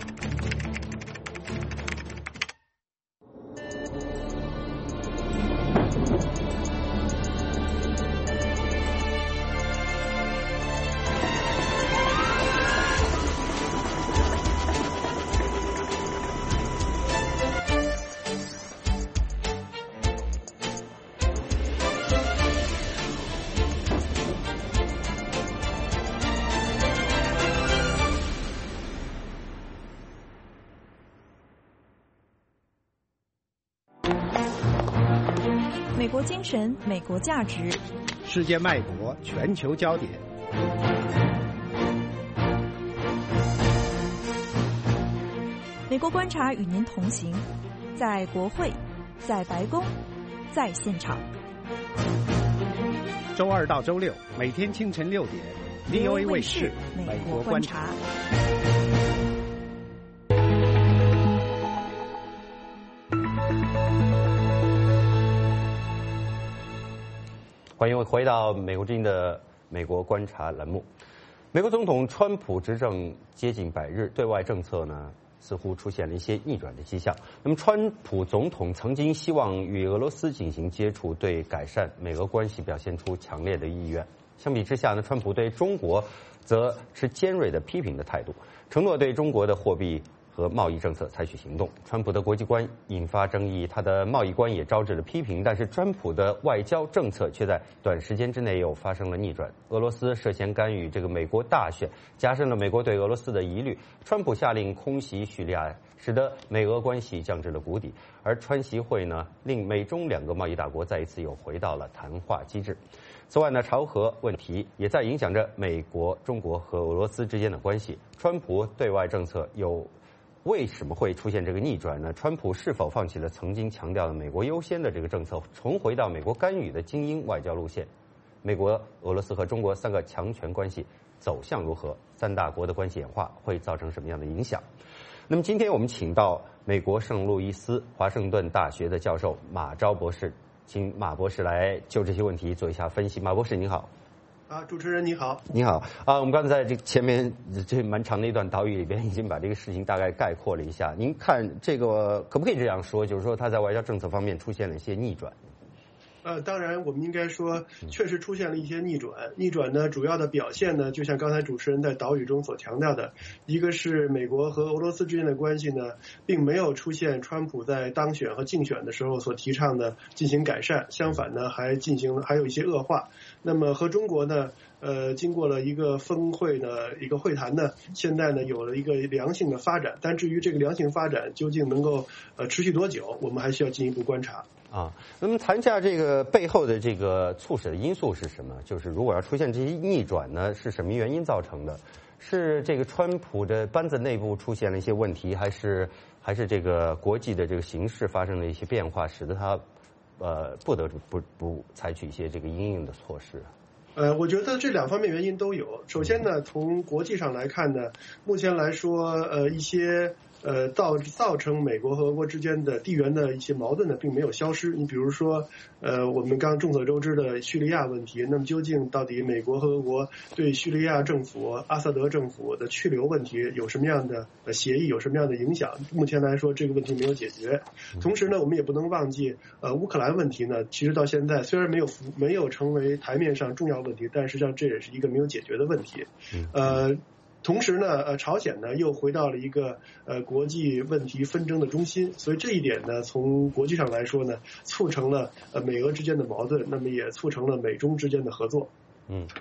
Speaker 17: 美国精神，美国价值，
Speaker 18: 世界脉搏，全球焦点。
Speaker 17: 美国观察与您同行，在国会，在白宫，在现场。
Speaker 18: 周二到周六，每天清晨6点 ，VOA 卫视《美国观察》。
Speaker 1: 欢迎回到美国之音的美国观察栏目。美国总统川普执政接近100日，对外政策呢似乎出现了一些逆转的迹象。那么，川普总统曾经希望与俄罗斯进行接触，对改善美俄关系表现出强烈的意愿。相比之下呢，川普对中国则持尖锐的批评的态度，承诺对中国的货币和贸易政策采取行动。川普的国际观引发争议，他的贸易观也招致了批评，但是川普的外交政策却在短时间之内又发生了逆转。俄罗斯涉嫌干预这个美国大选，加深了美国对俄罗斯的疑虑。川普下令空袭叙利亚，使得美俄关系降至了谷底。而川习会呢，令美中2个贸易大国再一次又回到了谈话机制。此外呢，朝核问题也在影响着美国、中国和俄罗斯之间的关系。川普对外政策为什么会出现这个逆转呢？川普是否放弃了曾经强调的美国优先的这个政策，重回到美国干预的精英外交路线？美国、俄罗斯和中国3个强权关系走向如何？3大国的关系演化会造成什么样的影响？那么今天我们请到美国圣路易斯华盛顿大学的教授马昭博士，请马博士来就这些问题做一下分析。马博士您好。
Speaker 19: 主持人你好。
Speaker 1: 你好我们刚才在这前面这蛮长的一段导语里边已经把这个事情大概概括了一下。您看这个可不可以这样说，就是说他在外交政策方面出现了一些逆转？
Speaker 19: 当然我们应该说确实出现了一些逆转。逆转呢，主要的表现呢，就像刚才主持人在导语中所强调的，一个是美国和俄罗斯之间的关系呢，并没有出现川普在当选和竞选的时候所提倡的进行改善，相反呢，还有一些恶化。那么和中国呢，经过了一个峰会的一个会谈呢，现在呢有了一个良性的发展，但至于这个良性发展究竟能够持续多久，我们还需要进一步观察。
Speaker 1: 那么谈一下这个背后的这个促使的因素是什么？就是如果要出现这些逆转呢，是什么原因造成的？是这个川普的班子内部出现了一些问题，还是这个国际的这个形势发生了一些变化，使得他不得不采取一些这个因应的措施？
Speaker 19: 我觉得这2方面原因都有。首先呢，从国际上来看呢，目前来说一些造成美国和俄国之间的地缘的一些矛盾呢，并没有消失。你比如说，我们刚众所周知的叙利亚问题，那么究竟到底美国和俄国对叙利亚政府、阿萨德政府的去留问题有什么样的协议，有什么样的影响？目前来说，这个问题没有解决。同时呢，我们也不能忘记，乌克兰问题呢，其实到现在虽然没有成为台面上重要问题，但实际上这也是一个没有解决的问题。同时呢，朝鲜呢又回到了一个国际问题纷争的中心，所以这一点呢，从国际上来说呢，促成了美俄之间的矛盾，那么也促成了美中之间的合作。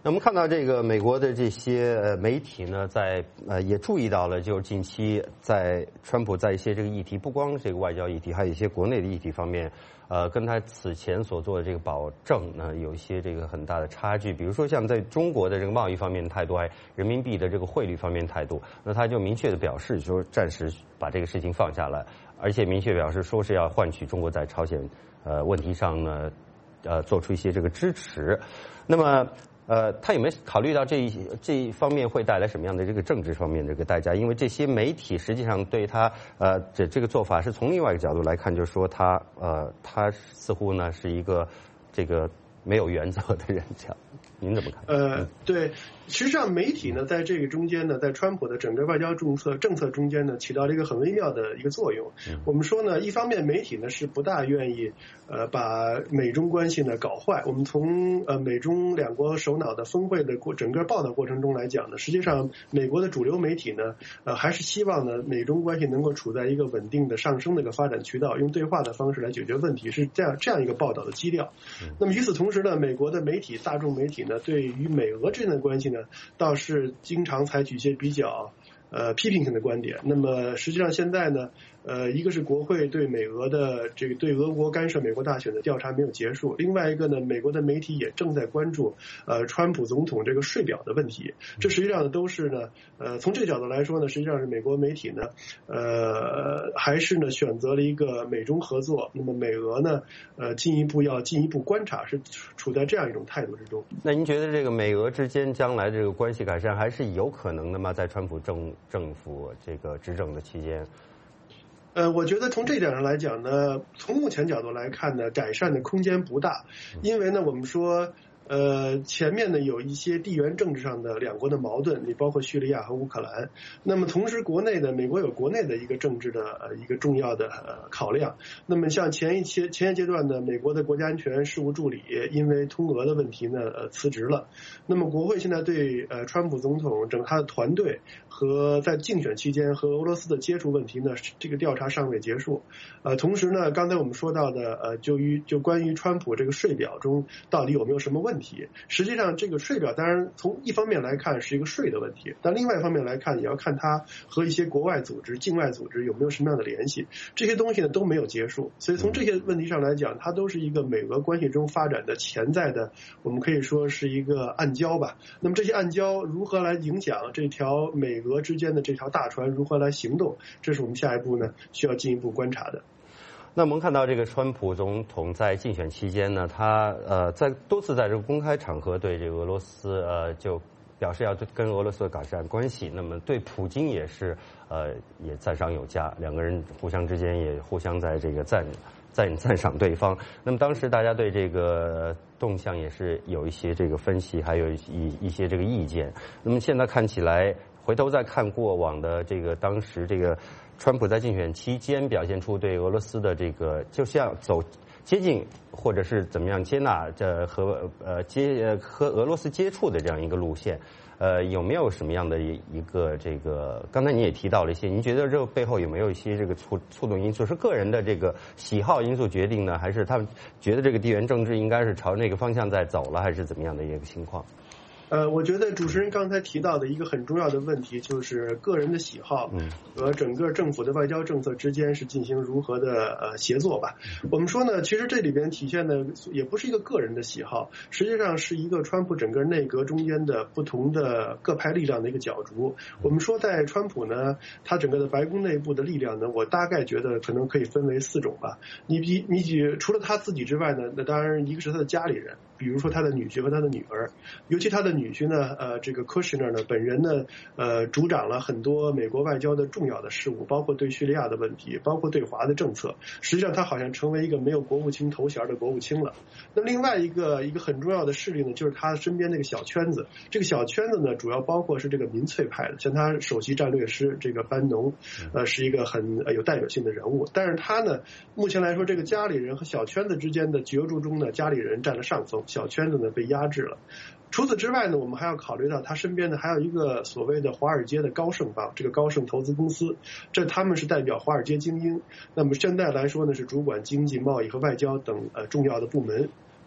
Speaker 1: 那我们看到这个美国的这些媒体呢，也注意到了，就是近期在川普在一些这个议题，不光这个外交议题，还有一些国内的议题方面，跟他此前所做的这个保证呢，有一些这个很大的差距。比如说像在中国的这个贸易方面的态度，还人民币的这个汇率方面态度，那他就明确的表示说，暂时把这个事情放下来，而且明确表示说是要换取中国在朝鲜问题上呢，做出一些这个支持。那么他有没有考虑到这一方面会带来什么样的这个政治方面的这个代价？因为这些媒体实际上对他这个做法是从另外一个角度来看，就是说他似乎呢是一个这个没有原则的人，这样您怎么看？
Speaker 19: 对，实际上媒体呢在这个中间呢，在川普的整个外交政策中间呢，起到了一个很微妙的一个作用。我们说呢，一方面媒体呢是不大愿意把美中关系呢搞坏。我们从美中两国首脑的峰会的整个报道过程中来讲呢，实际上美国的主流媒体呢还是希望呢美中关系能够处在一个稳定的上升的一个发展渠道，用对话的方式来解决问题，是这样一个报道的基调。那么与此同时呢，美国的媒体大众媒体呢对于美俄之间的关系呢倒是经常采取一些比较批评性的观点。那么实际上现在呢一个是国会对美俄的这个对俄国干涉美国大选的调查没有结束，另外一个呢，美国的媒体也正在关注川普总统这个税表的问题。这实际上呢都是呢从这个角度来说呢，实际上是美国媒体呢还是呢选择了一个美中合作，那么美俄呢进一步观察，是处在这样一种态度之中。
Speaker 1: 那您觉得这个美俄之间将来这个关系改善还是有可能的吗？在川普政府这个执政的期间？
Speaker 19: 我觉得从这一点上来讲呢，从目前角度来看呢，改善的空间不大，因为呢，我们说前面呢有一些地缘政治上的两国的矛盾，你包括叙利亚和乌克兰。那么同时国内的美国有国内的一个政治的一个重要的考量。那么像前一阶段呢，美国的国家安全事务助理因为通俄的问题呢辞职了。那么国会现在对川普总统整个他的团队和在竞选期间和俄罗斯的接触问题呢，这个调查尚未结束。同时呢，刚才我们说到的就关于川普这个税表中到底有没有什么问题？实际上这个税表当然从一方面来看是一个税的问题，但另外一方面来看也要看它和一些国外组织境外组织有没有什么样的联系，这些东西呢都没有结束。所以从这些问题上来讲，它都是一个美俄关系中发展的潜在的，我们可以说是一个暗礁吧。那么这些暗礁如何来影响这条美俄之间的这条大船如何来行动，这是我们下一步呢需要进一步观察的。
Speaker 1: 那我们看到这个川普总统在竞选期间呢，他在多次在这个公开场合对这个俄罗斯就表示要跟俄罗斯改善关系，那么对普京也是也赞赏有加，两个人互相之间也互相在这个赞赏对方。那么当时大家对这个动向也是有一些这个分析，还有一些这个意见。那么现在看起来，回头再看过往的这个当时这个川普在竞选期间表现出对俄罗斯的这个就像接近或者是怎么样接纳和俄罗斯接触的这样一个路线，有没有什么样的一个这个？刚才你也提到了一些，您觉得这背后有没有一些这个促动因素？是个人的这个喜好因素决定呢，还是他们觉得这个地缘政治应该是朝那个方向在走了，还是怎么样的一个情况？
Speaker 19: 我觉得主持人刚才提到的一个很重要的问题就是个人的喜好和整个政府的外交政策之间是进行如何的协作吧。我们说呢，其实这里边体现的也不是一个个人的喜好，实际上是一个川普整个内阁中间的不同的各派力量的一个角逐。我们说在川普呢，他整个的白宫内部的力量呢，我大概觉得可能可以分为4种吧。你除了他自己之外呢，那当然一个是他的家里人，比如说他的女婿和他的女儿，尤其他的女婿呢，这个科什纳呢，本人呢，主掌了很多美国外交的重要的事务，包括对叙利亚的问题，包括对华的政策。实际上，他好像成为一个没有国务卿头衔的国务卿了。那另外一个很重要的势力呢，就是他身边那个小圈子。这个小圈子呢，主要包括是这个民粹派的，像他首席战略师这个班农，是一个很有代表性的人物。但是他呢，目前来说，这个家里人和小圈子之间的角逐中呢，家里人占了上风，小圈子呢被压制了。除此之外呢，我们还要考虑到他身边呢还有一个所谓的华尔街的高盛帮，这个高盛投资公司，他们是代表华尔街精英。那么现在来说呢，是主管经济、贸易和外交等重要的部门。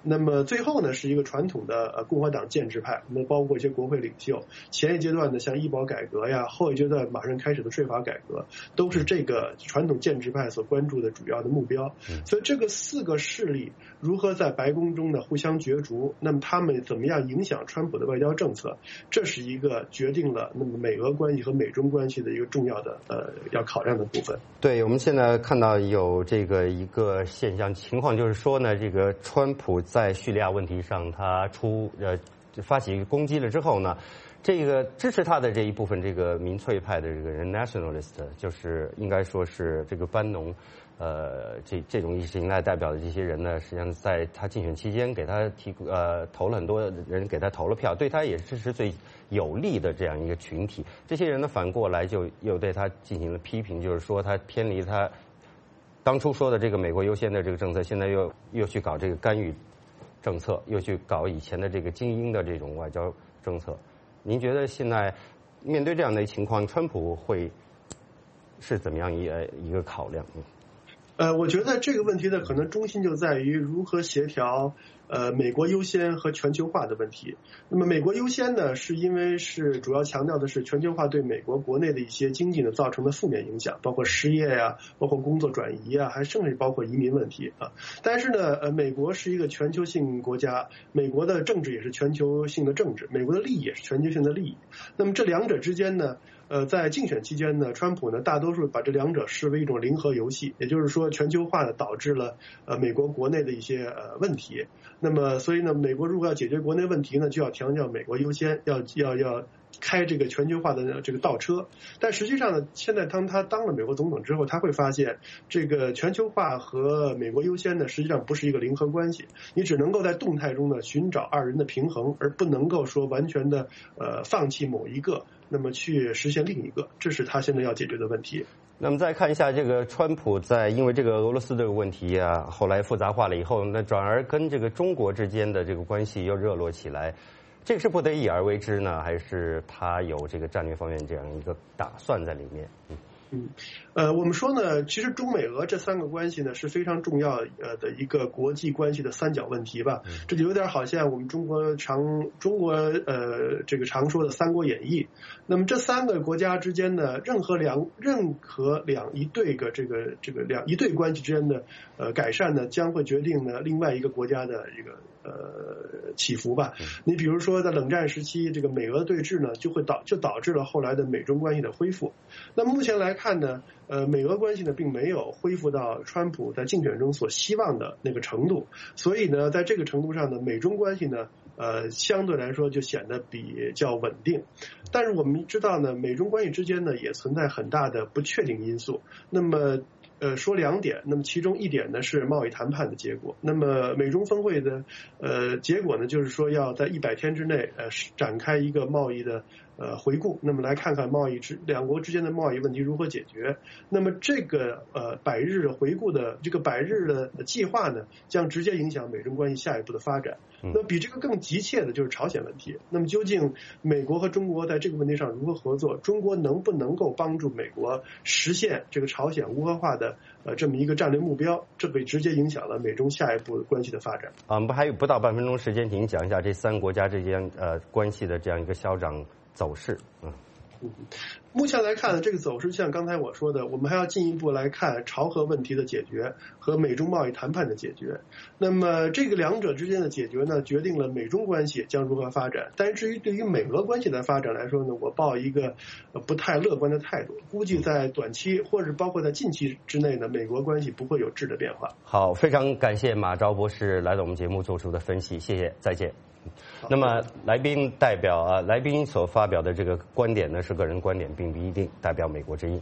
Speaker 19: 那么最后呢是一个传统的共和党建制派，那么包括一些国会领袖。前一阶段呢像医保改革呀，后一阶段马上开始的税法改革，都是这个传统建制派所关注的主要的目标。所以这个4个势力如何在白宫中呢互相角逐，那么他们怎么样影响川普的外交政策，这是一个决定了那么美俄关系和美中关系的一个重要的要考量的部分。
Speaker 1: 对，我们现在看到有这个一个现象情况，就是说呢，这个川普在叙利亚问题上他发起攻击了之后呢，这个支持他的这一部分这个民粹派的这个人 nationalist， 就是应该说是这个班农这种意识形态代表的这些人呢，实际上在他竞选期间给他投了很多人给他投了票，对他也是最有利的这样一个群体。这些人呢反过来就又对他进行了批评，就是说他偏离他当初说的这个美国优先的这个政策，现在又去搞这个干预政策，又去搞以前的这个精英的这种外交政策。您觉得现在面对这样的情况，川普会是怎么样一个考量？
Speaker 19: 我觉得这个问题的可能中心就在于如何协调美国优先和全球化的问题。那么美国优先呢，是因为是主要强调的是全球化对美国国内的一些经济呢造成的负面影响，包括失业呀，包括工作转移啊，还甚至包括移民问题啊。但是呢，美国是一个全球性国家，美国的政治也是全球性的政治，美国的利益也是全球性的利益。那么这两者之间呢，在竞选期间呢，川普呢大多数把这两者视为一种零和游戏，也就是说全球化呢导致了美国国内的一些问题。那么所以呢，美国如果要解决国内问题呢，就要强调美国优先，要开这个全球化的这个倒车。但实际上呢，现在当他当了美国总统之后，他会发现这个全球化和美国优先呢，实际上不是一个零和关系。你只能够在动态中呢寻找二人的平衡，而不能够说完全的放弃某一个，那么去实现另一个，这是他现在要解决的问题。
Speaker 1: 那么再看一下这个川普在因为这个俄罗斯这个问题啊，后来复杂化了以后，那转而跟这个中国之间的这个关系又热络起来。这个是不得已而为之呢，还是他有这个战略方面这样一个打算在里面？
Speaker 19: 我们说呢，其实中美俄这3个关系呢是非常重要的一个国际关系的三角问题吧。这就有点好像我们中国这个常说的《三国演义》。那么这3个国家之间呢，任何一对关系之间的改善呢，将会决定呢另外一个国家的一个起伏吧。你比如说在冷战时期，这个美俄对峙呢，就导致了后来的美中关系的恢复。那目前来看呢，美俄关系呢并没有恢复到川普在竞选中所希望的那个程度，所以呢，在这个程度上呢，美中关系呢，相对来说就显得比较稳定。但是我们知道呢，美中关系之间呢也存在很大的不确定因素。那么说2点，那么其中1点呢是贸易谈判的结果。那么美中峰会的结果呢，就是说要在100天之内展开一个贸易的回顾，那么来看看两国之间的贸易问题如何解决。那么这个100日回顾的这个100日的计划呢，将直接影响美中关系下一步的发展。那比这个更急切的就是朝鲜问题。那么究竟美国和中国在这个问题上如何合作？中国能不能够帮助美国实现这个朝鲜无核化的这么一个战略目标？这会直接影响了美中下一步关系的发展。
Speaker 1: 我们还有不到半分钟时间，请您讲一下这3个国家之间关系的这样一个消长走势。
Speaker 19: 目前来看，这个走势像刚才我说的，我们还要进一步来看朝核问题的解决和美中贸易谈判的解决。那么这个两者之间的解决呢，决定了美中关系将如何发展。但是至于对于美俄关系的发展来说呢，我抱一个不太乐观的态度，估计在短期或者包括在近期之内呢，美国关系不会有质的变化。
Speaker 1: 好，非常感谢马昭博士来到我们节目做出的分析，谢谢，再见。那么来宾所发表的这个观点呢是个人观点，并不一定代表美国之音。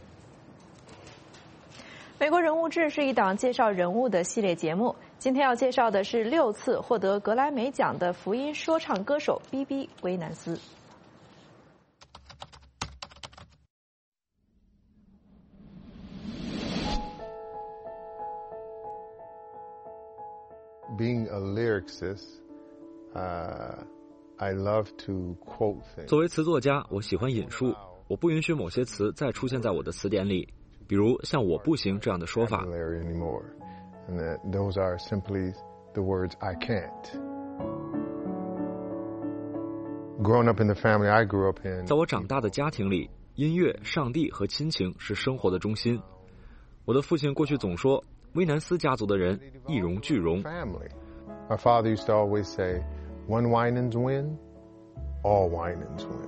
Speaker 2: 美国人物志是一档介绍人物的系列节目，今天要介绍的是6次获得格莱美奖的福音说唱歌手 BB 威南斯。
Speaker 20: Being a lyricist, I love to quote things.
Speaker 16: 作为词作家，我喜欢引述，我不允许某些词再出现在我的词典里，比如像我不行这样的说法。
Speaker 20: And those are simply the words I can't. Growing up in the family I grew up in.
Speaker 16: 在我长大的家庭里，音乐、上帝和亲情是生活的中心。我的父亲过去总说，威南斯家族的人一荣俱荣。
Speaker 20: My father used to always say, "One Winans win, all Winans win."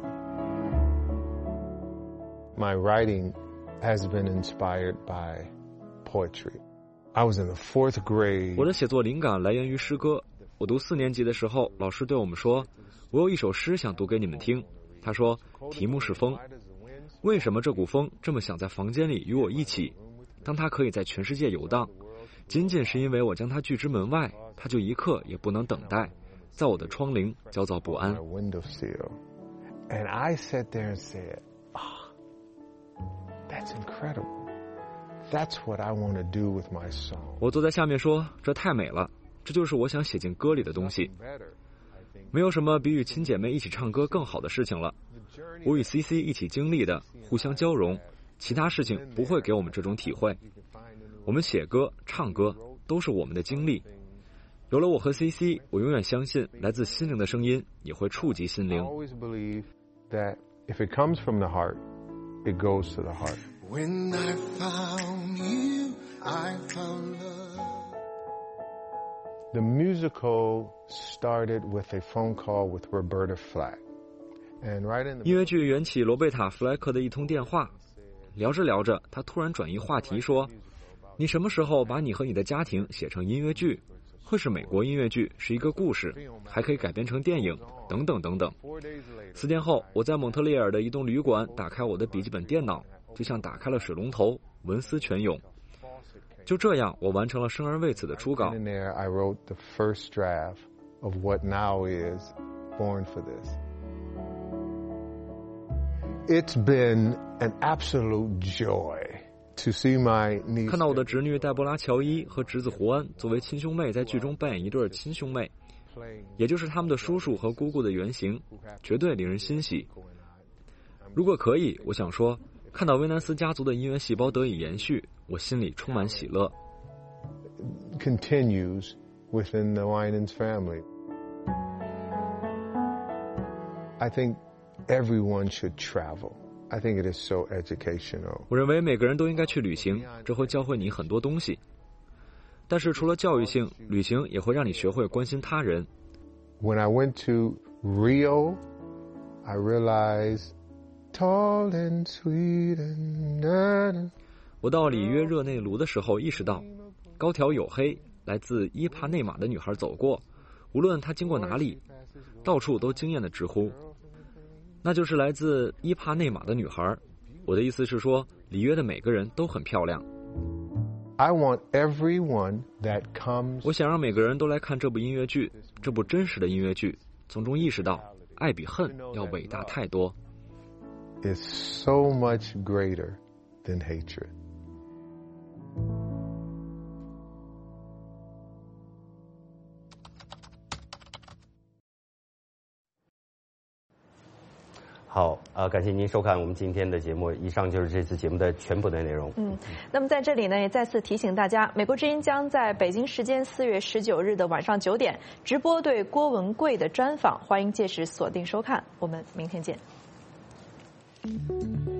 Speaker 20: My writing has been inspired by poetry. I was in the 4th grade.
Speaker 16: 我的写作灵感来源于诗歌。我读4年级的时候，老师对我们说，我有一首诗想读给你们听。他说，题目是风。为什么这股风这么想在房间里与我一起？当它可以在全世界游荡，仅仅是因为我将它拒之门外，它就一刻也不能等待，在我的窗棂焦躁不安。
Speaker 20: And I sat there and said, "That's incredible. That's what I want to do with my song."
Speaker 16: 我坐在下面说，这太美了，这就是我想写进歌里的东西。没有什么比与亲姐妹一起唱歌更好的事情了。我与 CC 一起经历的，互相交融，其他事情不会给我们这种体会。我们写歌、唱歌都是我们的经历。有了我和 CC， 我永远相信来自心灵的声音也会触及心灵。
Speaker 20: I always believe that if it comes from the heart, it goes to the heart.
Speaker 21: When I found you, I found love.
Speaker 20: The musical started with a phone call with Roberta Flack. And right in the
Speaker 16: 音乐剧缘起罗贝塔·弗莱克的一通电话，聊着聊着，他突然转移话题说：“你什么时候把你和你的家庭写成音乐剧？会是美国音乐剧，是一个故事，还可以改编成电影，等等等等。”4天后，我在蒙特利尔的一栋旅馆打开我的笔记本电脑，就像打开了水龙头，文思泉涌。就这样，我完成了生而为此的初稿。
Speaker 20: In there, I wrote the first draft of what now is Born for This. It's been an absolute joy to see my niece.
Speaker 16: 看到我的侄女黛博拉·乔伊和侄子胡安作为亲兄妹在剧中扮演一对亲兄妹，也就是他们的叔叔和姑姑的原型，绝对令人欣喜。如果可以，我想说，看到威南斯家族的音乐细胞得以延续，我心里充满喜乐。
Speaker 20: Continues within the Winans family. I think everyone should travel. I think it is so educational.
Speaker 16: 我认为每个人都应该去旅行，这会教会你很多东西。但是除了教育性，旅行也会让你学会关心他人。
Speaker 20: When I went to Rio, I realized tall and sweet and
Speaker 16: 我到里约热内卢的时候意识到，高挑黝黑来自伊帕内马的女孩走过，无论她经过哪里，到处都惊艳的直呼，那就是来自伊帕内马的女孩。我的意思是说，里约的每个人都很漂亮。
Speaker 20: I want everyone that comes.
Speaker 16: 我想让每个人都来看这部音乐剧，这部真实的音乐剧，从中意识到，爱比恨要伟大太多。
Speaker 20: Is so much greater than hatred.
Speaker 1: 好，感谢您收看我们今天的节目。以上就是这次节目的全部的内容。
Speaker 2: 那么在这里呢，也再次提醒大家，美国之音将在北京时间4月19日的晚上9点直播对郭文贵的专访，欢迎届时锁定收看。我们明天见。